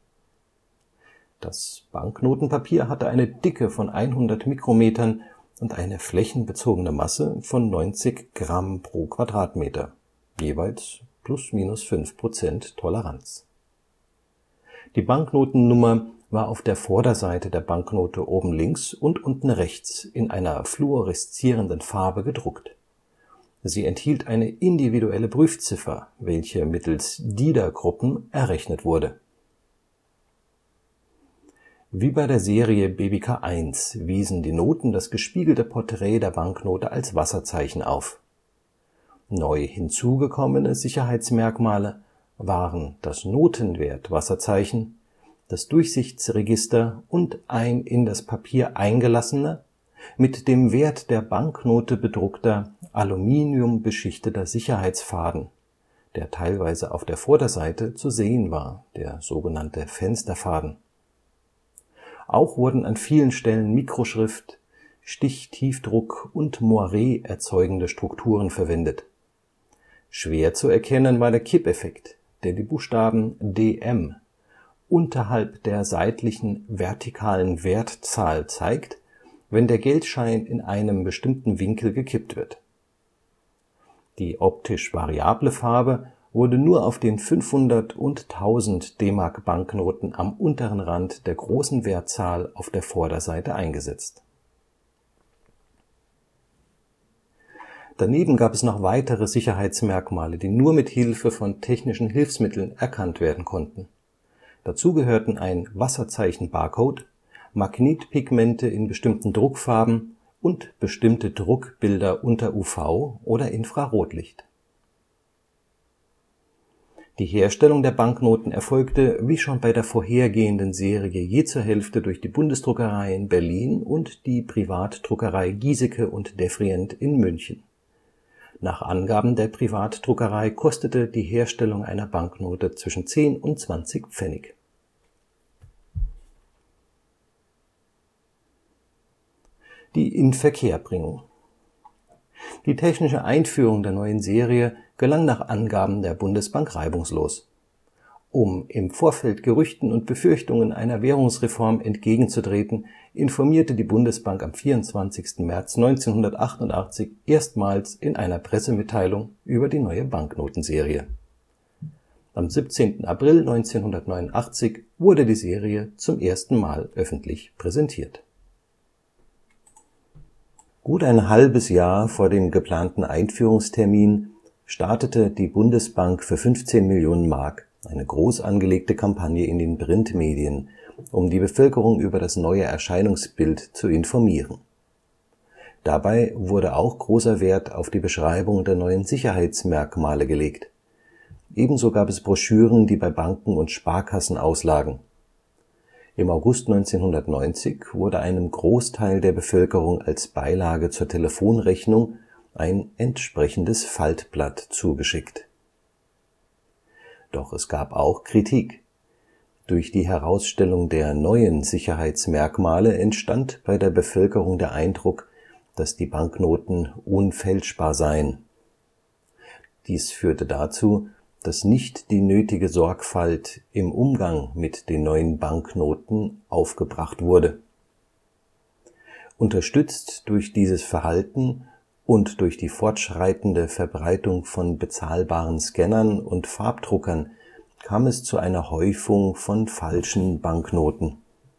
Das Banknotenpapier hatte eine Dicke von 100 Mikrometern und eine flächenbezogene Masse von 90 Gramm pro Quadratmeter, jeweils ±5% Toleranz. Die Banknotennummer war auf der Vorderseite der Banknote oben links und unten rechts in einer fluoreszierenden Farbe gedruckt. Sie enthielt eine individuelle Prüfziffer, welche mittels Dieder-Gruppen errechnet wurde. Wie bei der Serie BBK 1 wiesen die Noten das gespiegelte Porträt der Banknote als Wasserzeichen auf. Neu hinzugekommene Sicherheitsmerkmale waren das Notenwert-Wasserzeichen, das Durchsichtsregister und ein in das Papier eingelassener, mit dem Wert der Banknote bedruckter, aluminiumbeschichteter Sicherheitsfaden, der teilweise auf der Vorderseite zu sehen war, der sogenannte Fensterfaden. Auch wurden an vielen Stellen Mikroschrift, Stichtiefdruck und Moiré erzeugende Strukturen verwendet. Schwer zu erkennen war der Kippeffekt, der die Buchstaben DM unterhalb der seitlichen vertikalen Wertzahl zeigt, wenn der Geldschein in einem bestimmten Winkel gekippt wird. Die optisch variable Farbe wurde nur auf den 500 und 1000 DM-Banknoten am unteren Rand der großen Wertzahl auf der Vorderseite eingesetzt. Daneben gab es noch weitere Sicherheitsmerkmale, die nur mit Hilfe von technischen Hilfsmitteln erkannt werden konnten. Dazu gehörten ein Wasserzeichen-Barcode, Magnetpigmente in bestimmten Druckfarben und bestimmte Druckbilder unter UV - oder Infrarotlicht. Die Herstellung der Banknoten erfolgte wie schon bei der vorhergehenden Serie je zur Hälfte durch die Bundesdruckerei in Berlin und die Privatdruckerei Giesecke & Devrient in München. Nach Angaben der Privatdruckerei kostete die Herstellung einer Banknote zwischen 10 und 20 Pfennig. Die Inverkehrbringung. Die technische Einführung der neuen Serie gelang nach Angaben der Bundesbank reibungslos. Um im Vorfeld Gerüchten und Befürchtungen einer Währungsreform entgegenzutreten, informierte die Bundesbank am 24. März 1988 erstmals in einer Pressemitteilung über die neue Banknotenserie. Am 17. April 1989 wurde die Serie zum ersten Mal öffentlich präsentiert. Gut ein halbes Jahr vor dem geplanten Einführungstermin startete die Bundesbank für 15 Millionen Mark eine groß angelegte Kampagne in den Printmedien, um die Bevölkerung über das neue Erscheinungsbild zu informieren. Dabei wurde auch großer Wert auf die Beschreibung der neuen Sicherheitsmerkmale gelegt. Ebenso gab es Broschüren, die bei Banken und Sparkassen auslagen. Im August 1990 wurde einem Großteil der Bevölkerung als Beilage zur Telefonrechnung ein entsprechendes Faltblatt zugeschickt. Doch es gab auch Kritik. Durch die Herausstellung der neuen Sicherheitsmerkmale entstand bei der Bevölkerung der Eindruck, dass die Banknoten unfälschbar seien. Dies führte dazu, dass nicht die nötige Sorgfalt im Umgang mit den neuen Banknoten aufgebracht wurde. Unterstützt durch dieses Verhalten und durch die fortschreitende Verbreitung von bezahlbaren Scannern und Farbdruckern kam es zu einer Häufung von falschen Banknoten.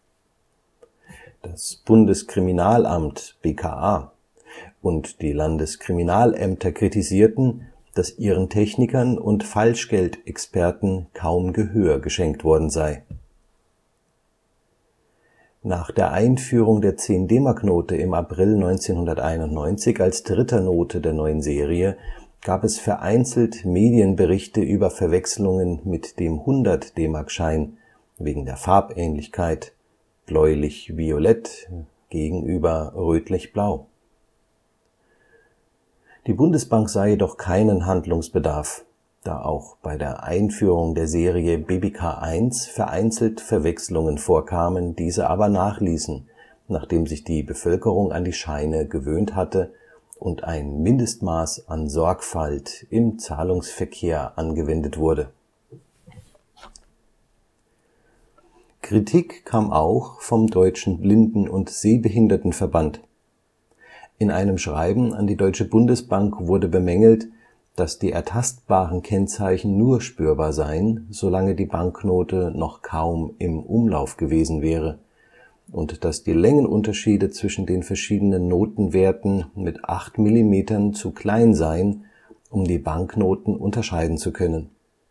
Das Bundeskriminalamt (BKA) und die Landeskriminalämter kritisierten, dass ihren Technikern und Falschgeldexperten kaum Gehör geschenkt worden sei. Nach der Einführung der 10-DM-Note im April 1991 als dritter Note der neuen Serie gab es vereinzelt Medienberichte über Verwechslungen mit dem 100-DM-Schein wegen der Farbähnlichkeit bläulich-violett gegenüber rötlich-blau. Die Bundesbank sah jedoch keinen Handlungsbedarf, da auch bei der Einführung der Serie BBK 1 vereinzelt Verwechslungen vorkamen, diese aber nachließen, nachdem sich die Bevölkerung an die Scheine gewöhnt hatte und ein Mindestmaß an Sorgfalt im Zahlungsverkehr angewendet wurde. Kritik kam auch vom Deutschen Blinden- und Sehbehindertenverband. In einem Schreiben an die Deutsche Bundesbank wurde bemängelt, dass die ertastbaren Kennzeichen nur spürbar seien, solange die Banknote noch kaum im Umlauf gewesen wäre, und dass die Längenunterschiede zwischen den verschiedenen Notenwerten mit 8 mm zu klein seien, um die Banknoten unterscheiden zu können.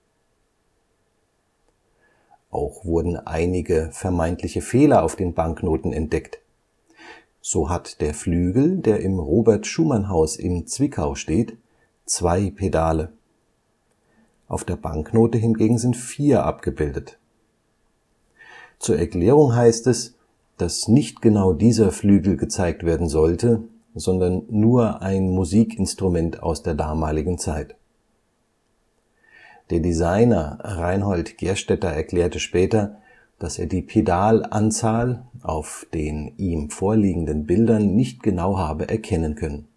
Auch wurden einige vermeintliche Fehler auf den Banknoten entdeckt. So hat der Flügel, der im Robert-Schumann-Haus in Zwickau steht, 2 Pedale. Auf der Banknote hingegen sind 4 abgebildet. Zur Erklärung heißt es, dass nicht genau dieser Flügel gezeigt werden sollte, sondern nur ein Musikinstrument aus der damaligen Zeit. Der Designer Reinhold Gerstetter erklärte später, dass er die Pedalanzahl auf den ihm vorliegenden Bildern nicht genau habe erkennen können.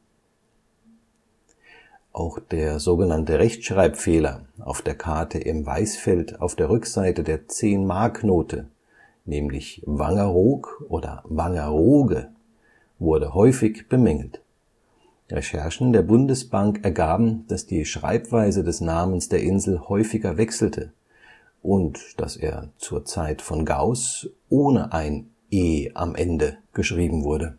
Auch der sogenannte Rechtschreibfehler auf der Karte im Weißfeld auf der Rückseite der 10-Mark-Note, nämlich Wangerog oder Wangerooge, wurde häufig bemängelt. Recherchen der Bundesbank ergaben, dass die Schreibweise des Namens der Insel häufiger wechselte und dass er zur Zeit von Gauß ohne ein E am Ende geschrieben wurde.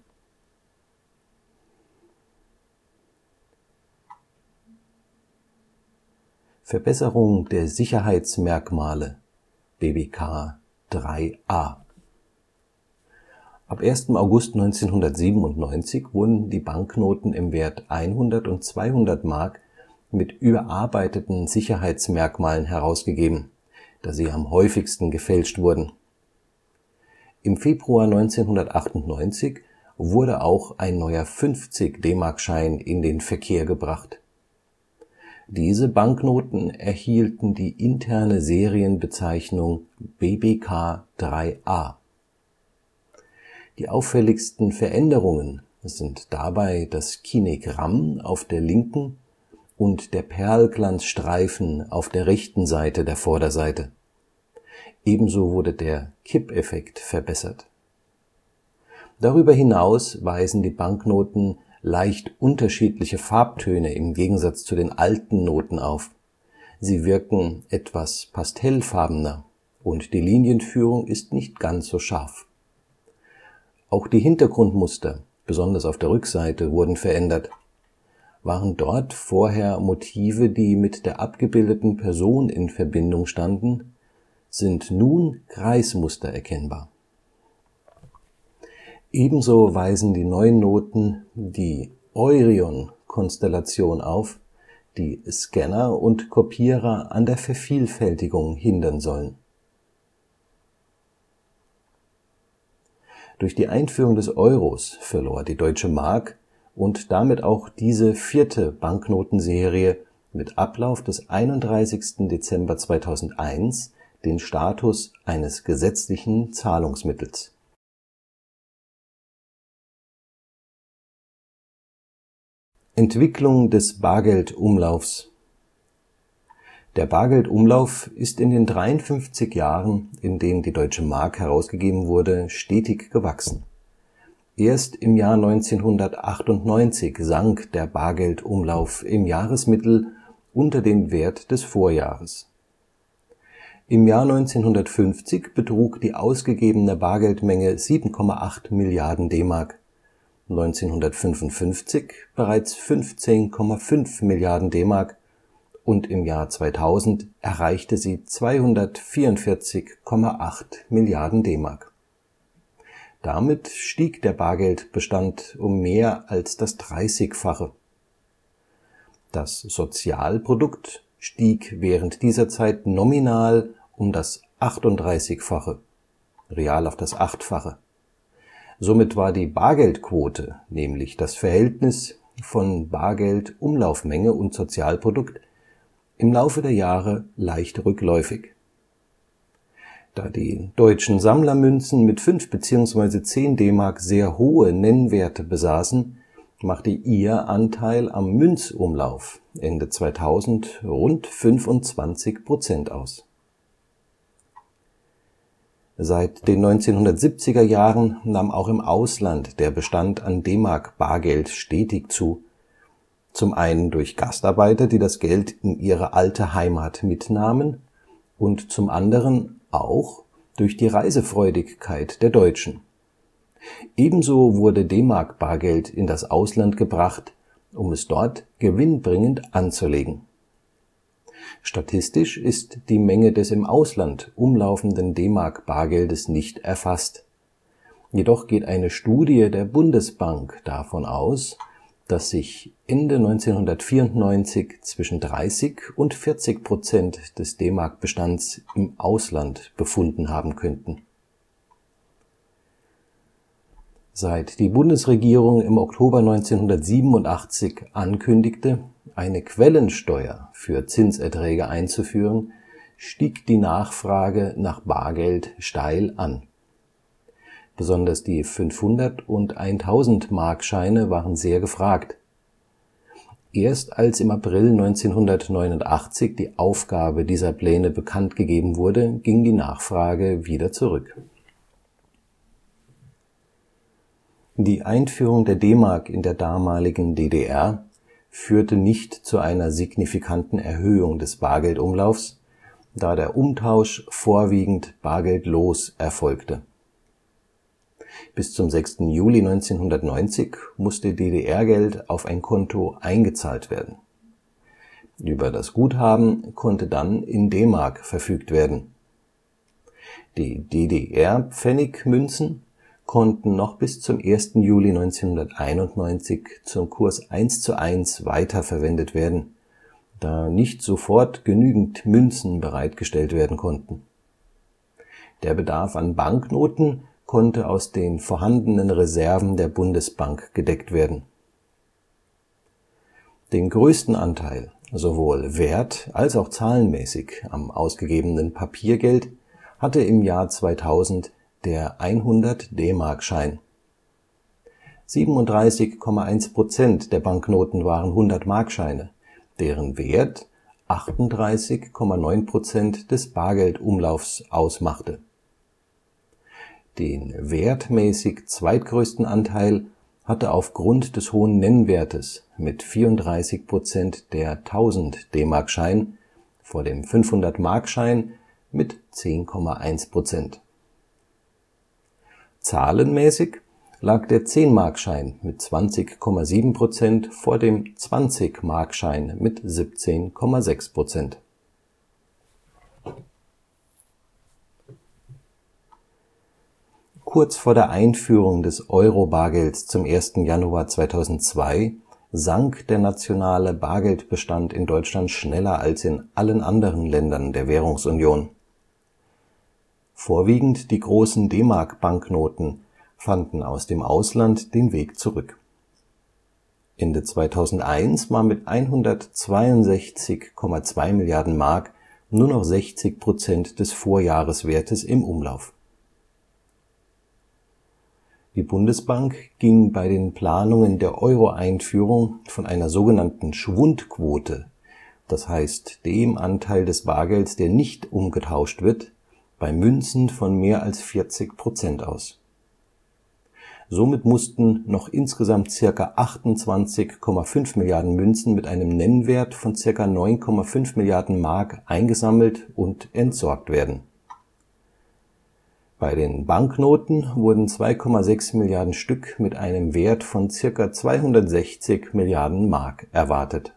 Verbesserung der Sicherheitsmerkmale BBK 3a. Ab 1. August 1997 wurden die Banknoten im Wert 100 und 200 Mark mit überarbeiteten Sicherheitsmerkmalen herausgegeben, da sie am häufigsten gefälscht wurden. Im Februar 1998 wurde auch ein neuer 50-DM-Schein in den Verkehr gebracht. Diese Banknoten erhielten die interne Serienbezeichnung BBK 3A. Die auffälligsten Veränderungen sind dabei das Kinegramm auf der linken und der Perlglanzstreifen auf der rechten Seite der Vorderseite. Ebenso wurde der Kippeffekt verbessert. Darüber hinaus weisen die Banknoten leicht unterschiedliche Farbtöne im Gegensatz zu den alten Noten auf. Sie wirken etwas pastellfarbener und die Linienführung ist nicht ganz so scharf. Auch die Hintergrundmuster, besonders auf der Rückseite, wurden verändert. Waren dort vorher Motive, die mit der abgebildeten Person in Verbindung standen, sind nun Kreismuster erkennbar. Ebenso weisen die neuen Noten die Orion-Konstellation auf, die Scanner und Kopierer an der Vervielfältigung hindern sollen. Durch die Einführung des Euros verlor die Deutsche Mark und damit auch diese vierte Banknotenserie mit Ablauf des 31. Dezember 2001 den Status eines gesetzlichen Zahlungsmittels. Entwicklung des Bargeldumlaufs. Der Bargeldumlauf ist in den 53 Jahren, in denen die Deutsche Mark herausgegeben wurde, stetig gewachsen. Erst im Jahr 1998 sank der Bargeldumlauf im Jahresmittel unter den Wert des Vorjahres. Im Jahr 1950 betrug die ausgegebene Bargeldmenge 7,8 Milliarden D-Mark, 1955 bereits 15,5 Milliarden D-Mark und im Jahr 2000 erreichte sie 244,8 Milliarden D-Mark. Damit stieg der Bargeldbestand um mehr als das 30-fache. Das Sozialprodukt stieg während dieser Zeit nominal um das 38-fache, real auf das 8-fache. Somit war die Bargeldquote, nämlich das Verhältnis von Bargeldumlaufmenge und Sozialprodukt, im Laufe der Jahre leicht rückläufig. Da die deutschen Sammlermünzen mit 5 bzw. 10 D-Mark sehr hohe Nennwerte besaßen, machte ihr Anteil am Münzumlauf Ende 2000 rund 25% aus. Seit den 1970er Jahren nahm auch im Ausland der Bestand an D-Mark-Bargeld stetig zu. Zum einen durch Gastarbeiter, die das Geld in ihre alte Heimat mitnahmen, und zum anderen auch durch die Reisefreudigkeit der Deutschen. Ebenso wurde D-Mark-Bargeld in das Ausland gebracht, um es dort gewinnbringend anzulegen. Statistisch ist die Menge des im Ausland umlaufenden D-Mark-Bargeldes nicht erfasst. Jedoch geht eine Studie der Bundesbank davon aus, dass sich Ende 1994 zwischen 30 und 40% des D-Mark-Bestands im Ausland befunden haben könnten. Seit die Bundesregierung im Oktober 1987 ankündigte, eine Quellensteuer für Zinserträge einzuführen, stieg die Nachfrage nach Bargeld steil an. Besonders die 500 und 1000 Markscheine waren sehr gefragt. Erst als im April 1989 die Aufgabe dieser Pläne bekannt gegeben wurde, ging die Nachfrage wieder zurück. Die Einführung der D-Mark in der damaligen DDR führte nicht zu einer signifikanten Erhöhung des Bargeldumlaufs, da der Umtausch vorwiegend bargeldlos erfolgte. Bis zum 6. Juli 1990 musste DDR-Geld auf ein Konto eingezahlt werden. Über das Guthaben konnte dann in D-Mark verfügt werden. Die DDR-Pfennigmünzen konnten noch bis zum 1. Juli 1991 zum Kurs 1:1 weiterverwendet werden, da nicht sofort genügend Münzen bereitgestellt werden konnten. Der Bedarf an Banknoten konnte aus den vorhandenen Reserven der Bundesbank gedeckt werden. Den größten Anteil, sowohl wert - als auch zahlenmäßig, am ausgegebenen Papiergeld hatte im Jahr 2000 der 100-DM-Schein. 37,1% der Banknoten waren 100-Markscheine, deren Wert 38,9% des Bargeldumlaufs ausmachte. Den wertmäßig zweitgrößten Anteil hatte aufgrund des hohen Nennwertes mit 34% der 1000-DM-Schein vor dem 500-Markschein mit 10,1%. Zahlenmäßig lag der 10-Markschein mit 20,7% vor dem 20-Markschein mit 17,6%. Kurz vor der Einführung des Euro-Bargelds zum 1. Januar 2002 sank der nationale Bargeldbestand in Deutschland schneller als in allen anderen Ländern der Währungsunion. Vorwiegend die großen D-Mark-Banknoten fanden aus dem Ausland den Weg zurück. Ende 2001 war mit 162,2 Milliarden Mark nur noch 60% des Vorjahreswertes im Umlauf. Die Bundesbank ging bei den Planungen der Euro-Einführung von einer sogenannten Schwundquote, das heißt dem Anteil des Bargelds, der nicht umgetauscht wird, bei Münzen von mehr als 40% aus. Somit mussten noch insgesamt ca. 28,5 Milliarden Münzen mit einem Nennwert von ca. 9,5 Milliarden Mark eingesammelt und entsorgt werden. Bei den Banknoten wurden 2,6 Milliarden Stück mit einem Wert von ca. 260 Milliarden Mark erwartet.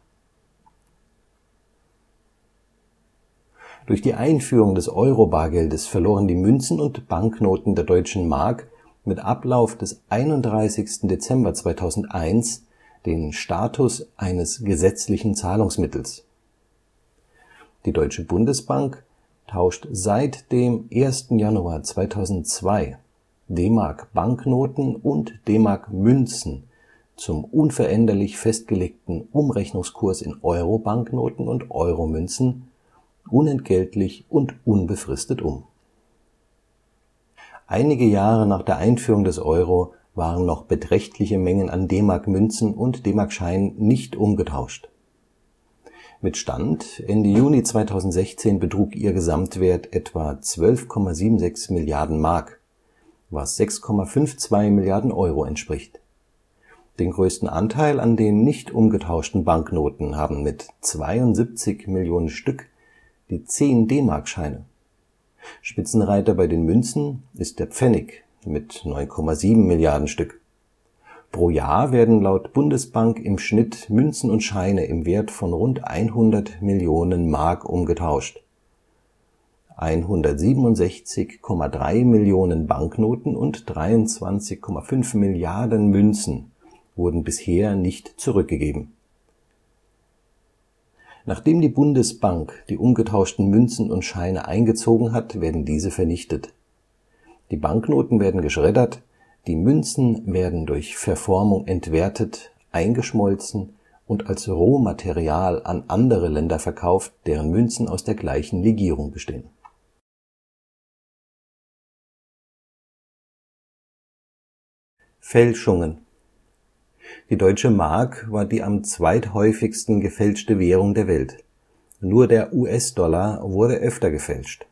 Durch die Einführung des Euro-Bargeldes verloren die Münzen und Banknoten der Deutschen Mark mit Ablauf des 31. Dezember 2001 den Status eines gesetzlichen Zahlungsmittels. Die Deutsche Bundesbank tauscht seit dem 1. Januar 2002 D-Mark-Banknoten und D-Mark-Münzen zum unveränderlich festgelegten Umrechnungskurs in Euro-Banknoten und Euro-Münzen unentgeltlich und unbefristet um. Einige Jahre nach der Einführung des Euro waren noch beträchtliche Mengen an D-Mark-Münzen und D-Mark-Scheinen nicht umgetauscht. Mit Stand Ende Juni 2016 betrug ihr Gesamtwert etwa 12,76 Milliarden Mark, was 6,52 Milliarden Euro entspricht. Den größten Anteil an den nicht umgetauschten Banknoten haben mit 72 Millionen Stück die 10 D-Mark-Scheine. Spitzenreiter bei den Münzen ist der Pfennig mit 9,7 Milliarden Stück. Pro Jahr werden laut Bundesbank im Schnitt Münzen und Scheine im Wert von rund 100 Millionen Mark umgetauscht. 167,3 Millionen Banknoten und 23,5 Milliarden Münzen wurden bisher nicht zurückgegeben. Nachdem die Bundesbank die umgetauschten Münzen und Scheine eingezogen hat, werden diese vernichtet. Die Banknoten werden geschreddert, die Münzen werden durch Verformung entwertet, eingeschmolzen und als Rohmaterial an andere Länder verkauft, deren Münzen aus der gleichen Legierung bestehen. Fälschungen. Die Deutsche Mark war die am zweithäufigsten gefälschte Währung der Welt. Nur der US-Dollar wurde öfter gefälscht.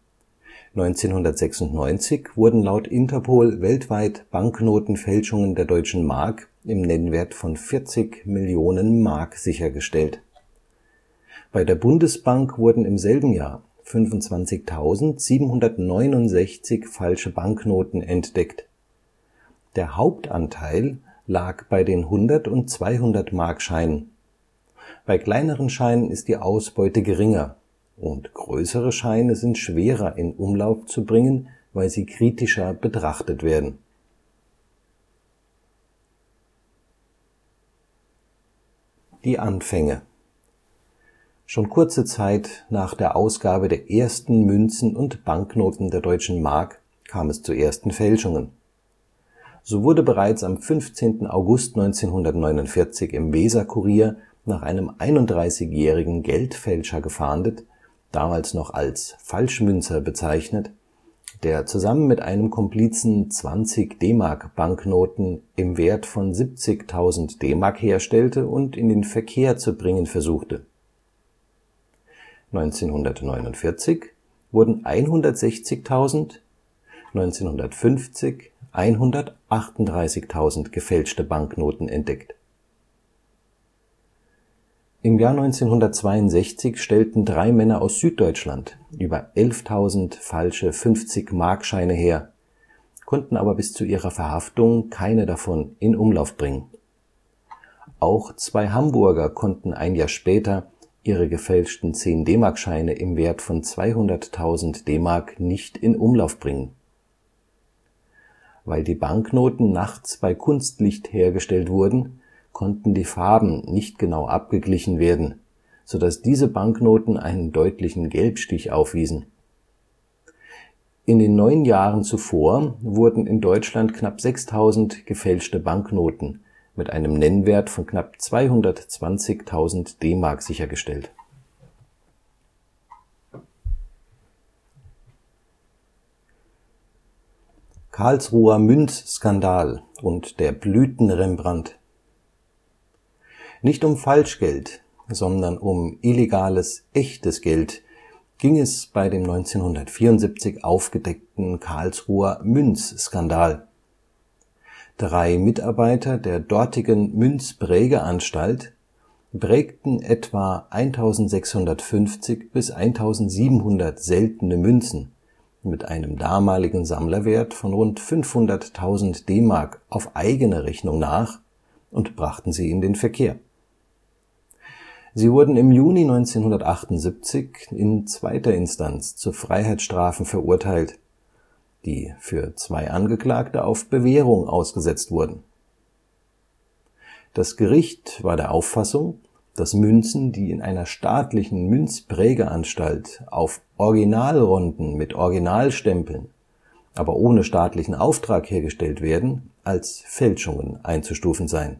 1996 wurden laut Interpol weltweit Banknotenfälschungen der Deutschen Mark im Nennwert von 40 Millionen Mark sichergestellt. Bei der Bundesbank wurden im selben Jahr 25.769 falsche Banknoten entdeckt. Der Hauptanteil lag bei den 100 und 200 Markscheinen. Bei kleineren Scheinen ist die Ausbeute geringer und größere Scheine sind schwerer in Umlauf zu bringen, weil sie kritischer betrachtet werden Die Anfänge. Schon kurze Zeit nach der Ausgabe der ersten Münzen und Banknoten der Deutschen Mark kam es zu ersten Fälschungen. So wurde bereits am 15. August 1949 im Weser-Kurier nach einem 31-jährigen Geldfälscher gefahndet, damals noch als Falschmünzer bezeichnet, der zusammen mit einem Komplizen 20 D-Mark-Banknoten im Wert von 70.000 D-Mark herstellte und in den Verkehr zu bringen versuchte. 1949 wurden 160.000, 1950 138.000 gefälschte Banknoten entdeckt. Im Jahr 1962 stellten 3 Männer aus Süddeutschland über 11.000 falsche 50-Markscheine her, konnten aber bis zu ihrer Verhaftung keine davon in Umlauf bringen. Auch 2 Hamburger konnten ein Jahr später ihre gefälschten 10 D-Mark-Scheine im Wert von 200.000 D-Mark nicht in Umlauf bringen. Weil die Banknoten nachts bei Kunstlicht hergestellt wurden, konnten die Farben nicht genau abgeglichen werden, sodass diese Banknoten einen deutlichen Gelbstich aufwiesen. In den 9 Jahren zuvor wurden in Deutschland knapp 6.000 gefälschte Banknoten mit einem Nennwert von knapp 220.000 D-Mark sichergestellt. Karlsruher Münzskandal und der Blütenrembrandt. Nicht um Falschgeld, sondern um illegales, echtes Geld ging es bei dem 1974 aufgedeckten Karlsruher Münzskandal. 3 Mitarbeiter der dortigen Münzprägeanstalt prägten etwa 1650 bis 1700 seltene Münzen mit einem damaligen Sammlerwert von rund 500.000 D-Mark auf eigene Rechnung nach und brachten sie in den Verkehr. Sie wurden im Juni 1978 in zweiter Instanz zu Freiheitsstrafen verurteilt, die für 2 Angeklagte auf Bewährung ausgesetzt wurden. Das Gericht war der Auffassung, dass Münzen, die in einer staatlichen Münzprägeanstalt auf Originalronden mit Originalstempeln, aber ohne staatlichen Auftrag hergestellt werden, als Fälschungen einzustufen seien.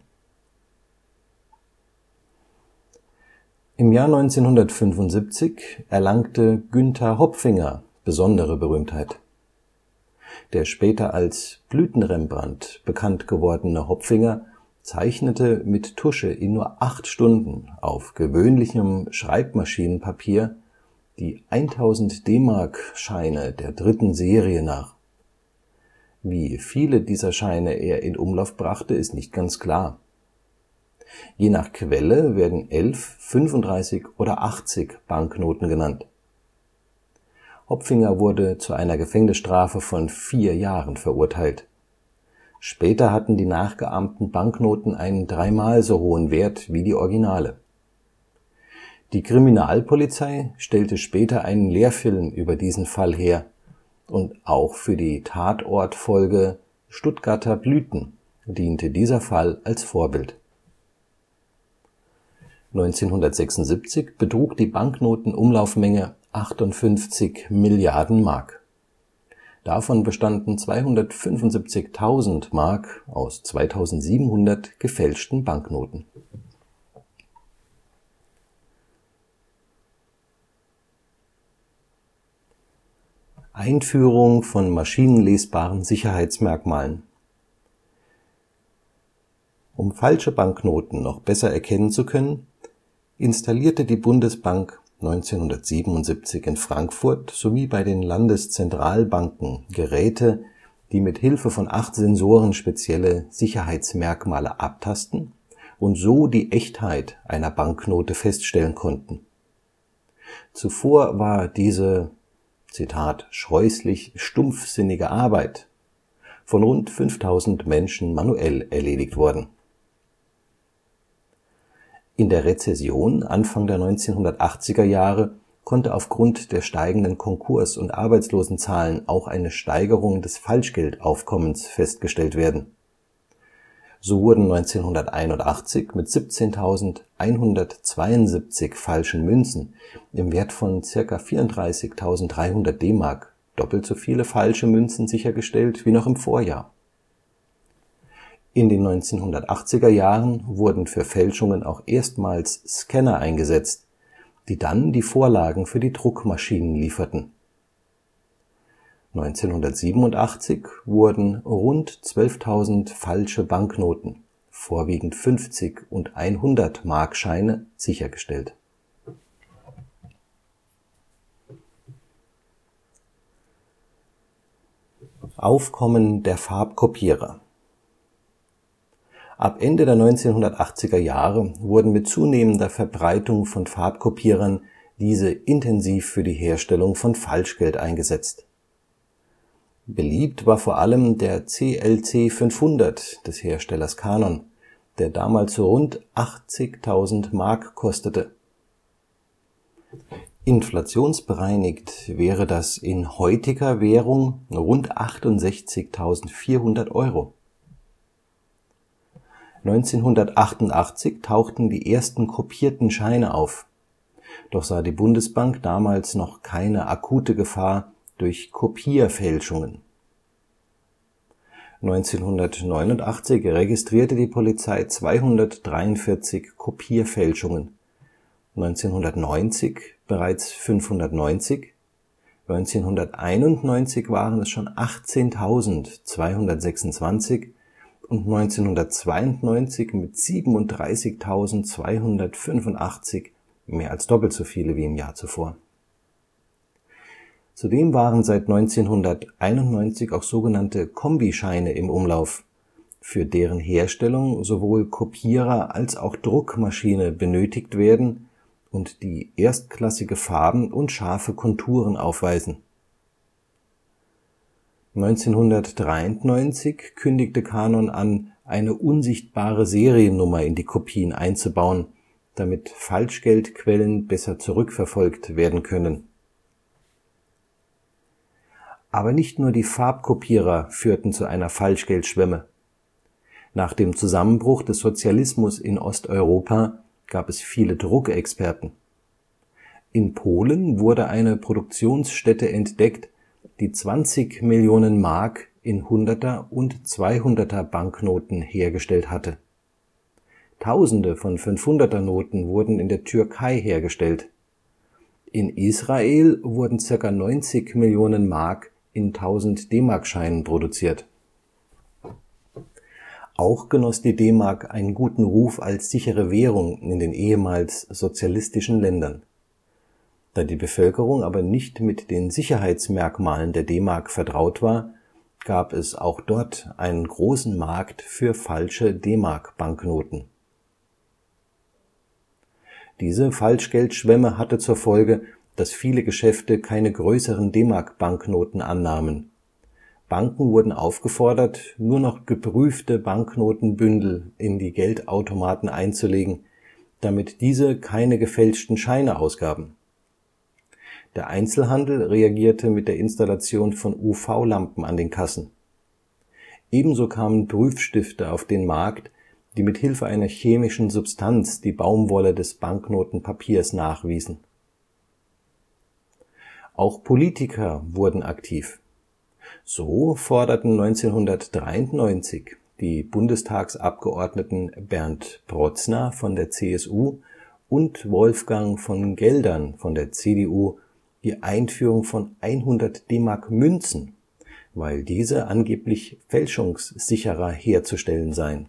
Im Jahr 1975 erlangte Günther Hopfinger besondere Berühmtheit. Der später als Blütenrembrandt bekannt gewordene Hopfinger zeichnete mit Tusche in nur 8 Stunden auf gewöhnlichem Schreibmaschinenpapier die 1000 D-Mark-Scheine der 3. Serie nach. Wie viele dieser Scheine er in Umlauf brachte, ist nicht ganz klar. Je nach Quelle werden 11, 35 oder 80 Banknoten genannt. Hopfinger wurde zu einer Gefängnisstrafe von 4 Jahren verurteilt. Später hatten die nachgeahmten Banknoten einen 3-mal so hohen Wert wie die Originale. Die Kriminalpolizei stellte später einen Lehrfilm über diesen Fall her und auch für die Tatortfolge Stuttgarter Blüten diente dieser Fall als Vorbild. 1976 betrug die Banknotenumlaufmenge 58 Milliarden Mark. Davon bestanden 275.000 Mark aus 2.700 gefälschten Banknoten. Einführung von maschinenlesbaren Sicherheitsmerkmalen. Um falsche Banknoten noch besser erkennen zu können, installierte die Bundesbank 1977 in Frankfurt sowie bei den Landeszentralbanken Geräte, die mit Hilfe von 8 Sensoren spezielle Sicherheitsmerkmale abtasten und so die Echtheit einer Banknote feststellen konnten. Zuvor war diese „ scheußlich stumpfsinnige Arbeit “von rund 5000 Menschen manuell erledigt worden. In der Rezession Anfang der 1980er Jahre konnte aufgrund der steigenden Konkurs - und Arbeitslosenzahlen auch eine Steigerung des Falschgeldaufkommens festgestellt werden. So wurden 1981 mit 17.172 falschen Münzen im Wert von ca. 34.300 D-Mark doppelt so viele falsche Münzen sichergestellt wie noch im Vorjahr. In den 1980er Jahren wurden für Fälschungen auch erstmals Scanner eingesetzt, die dann die Vorlagen für die Druckmaschinen lieferten. 1987 wurden rund 12.000 falsche Banknoten, vorwiegend 50 - und 100-Markscheine, sichergestellt. Aufkommen der Farbkopierer. Ab Ende der 1980er Jahre wurden mit zunehmender Verbreitung von Farbkopierern diese intensiv für die Herstellung von Falschgeld eingesetzt. Beliebt war vor allem der CLC 500 des Herstellers Canon, der damals rund 80.000 Mark kostete. Inflationsbereinigt wäre das in heutiger Währung rund 68.400 Euro. 1988 tauchten die ersten kopierten Scheine auf, doch sah die Bundesbank damals noch keine akute Gefahr durch Kopierfälschungen. 1989 registrierte die Polizei 243 Kopierfälschungen, 1990 bereits 590, 1991 waren es schon 18.226 und 1992 mit 37.285 mehr als doppelt so viele wie im Jahr zuvor. Zudem waren seit 1991 auch sogenannte Kombischeine im Umlauf, für deren Herstellung sowohl Kopierer als auch Druckmaschine benötigt werden und die erstklassige Farben und scharfe Konturen aufweisen. 1993 kündigte Canon an, eine unsichtbare Seriennummer in die Kopien einzubauen, damit Falschgeldquellen besser zurückverfolgt werden können. Aber nicht nur die Farbkopierer führten zu einer Falschgeldschwemme. Nach dem Zusammenbruch des Sozialismus in Osteuropa gab es viele Druckexperten. In Polen wurde eine Produktionsstätte entdeckt, die 20 Millionen Mark in 100er und 200er Banknoten hergestellt hatte. Tausende von 500er Noten wurden in der Türkei hergestellt. In Israel wurden ca. 90 Millionen Mark in 1000 D-Mark-Scheinen produziert. Auch genoss die D-Mark einen guten Ruf als sichere Währung in den ehemals sozialistischen Ländern. Da die Bevölkerung aber nicht mit den Sicherheitsmerkmalen der D-Mark vertraut war, gab es auch dort einen großen Markt für falsche D-Mark-Banknoten. Diese Falschgeldschwemme hatte zur Folge, dass viele Geschäfte keine größeren D-Mark-Banknoten annahmen. Banken wurden aufgefordert, nur noch geprüfte Banknotenbündel in die Geldautomaten einzulegen, damit diese keine gefälschten Scheine ausgaben. Der Einzelhandel reagierte mit der Installation von UV-Lampen an den Kassen. Ebenso kamen Prüfstifte auf den Markt, die mit Hilfe einer chemischen Substanz die Baumwolle des Banknotenpapiers nachwiesen. Auch Politiker wurden aktiv. So forderten 1993 die Bundestagsabgeordneten Bernd Protzner von der CSU und Wolfgang von Geldern von der CDU die Einführung von 100 D-Mark-Münzen, weil diese angeblich fälschungssicherer herzustellen seien.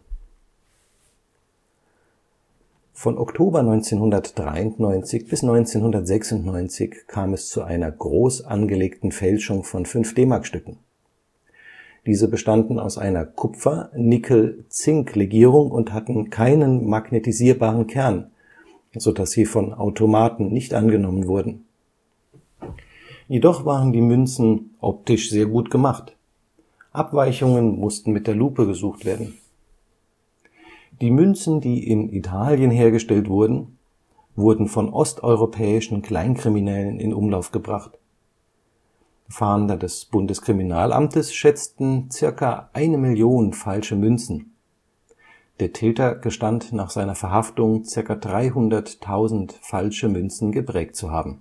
Von Oktober 1993 bis 1996 kam es zu einer groß angelegten Fälschung von 5 D-Mark-Stücken. Diese bestanden aus einer Kupfer-Nickel-Zink-Legierung und hatten keinen magnetisierbaren Kern, sodass sie von Automaten nicht angenommen wurden. Jedoch waren die Münzen optisch sehr gut gemacht. Abweichungen mussten mit der Lupe gesucht werden. Die Münzen, die in Italien hergestellt wurden, wurden von osteuropäischen Kleinkriminellen in Umlauf gebracht. Fahnder des Bundeskriminalamtes schätzten circa 1 Million falsche Münzen. Der Täter gestand nach seiner Verhaftung ca. 300.000 falsche Münzen geprägt zu haben.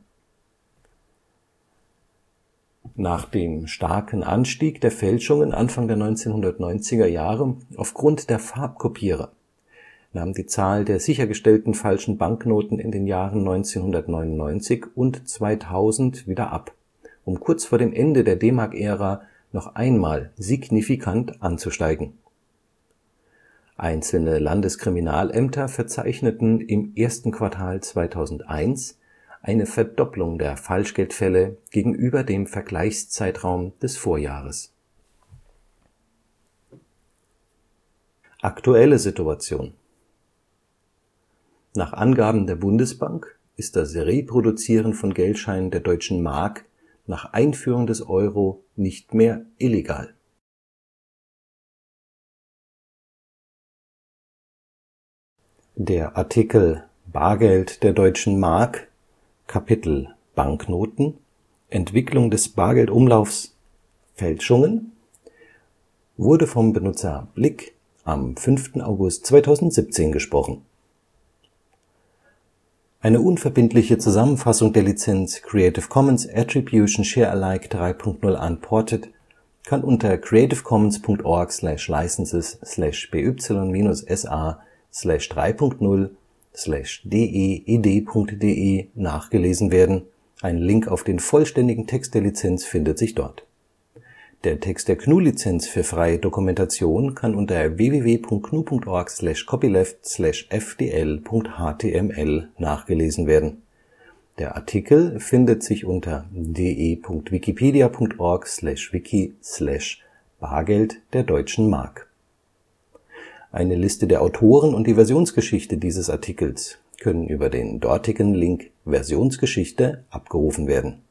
Nach dem starken Anstieg der Fälschungen Anfang der 1990er Jahre aufgrund der Farbkopierer nahm die Zahl der sichergestellten falschen Banknoten in den Jahren 1999 und 2000 wieder ab, um kurz vor dem Ende der D-Mark-Ära noch einmal signifikant anzusteigen. Einzelne Landeskriminalämter verzeichneten im ersten Quartal 2001 eine Verdopplung der Falschgeldfälle gegenüber dem Vergleichszeitraum des Vorjahres. Aktuelle Situation: Nach Angaben der Bundesbank ist das Reproduzieren von Geldscheinen der Deutschen Mark nach Einführung des Euro nicht mehr illegal. Der Artikel Bargeld der Deutschen Mark, Kapitel Banknoten, Entwicklung des Bargeldumlaufs, Fälschungen, wurde vom Benutzer Blick am 5. August 2017 gesprochen. Eine unverbindliche Zusammenfassung der Lizenz Creative Commons Attribution Share Alike 3.0 Unported kann unter creativcommons.org/licenses/by-3.0/DEED.de nachgelesen werden. Ein Link auf den vollständigen Text der Lizenz findet sich dort. Der Text der GNU-Lizenz für freie Dokumentation kann unter www.gnu.org/copyleft/fdl.html nachgelesen werden. Der Artikel findet sich unter de.wikipedia.org/wiki/Bargeld der Deutschen Mark. Eine Liste der Autoren und die Versionsgeschichte dieses Artikels können über den dortigen Link Versionsgeschichte abgerufen werden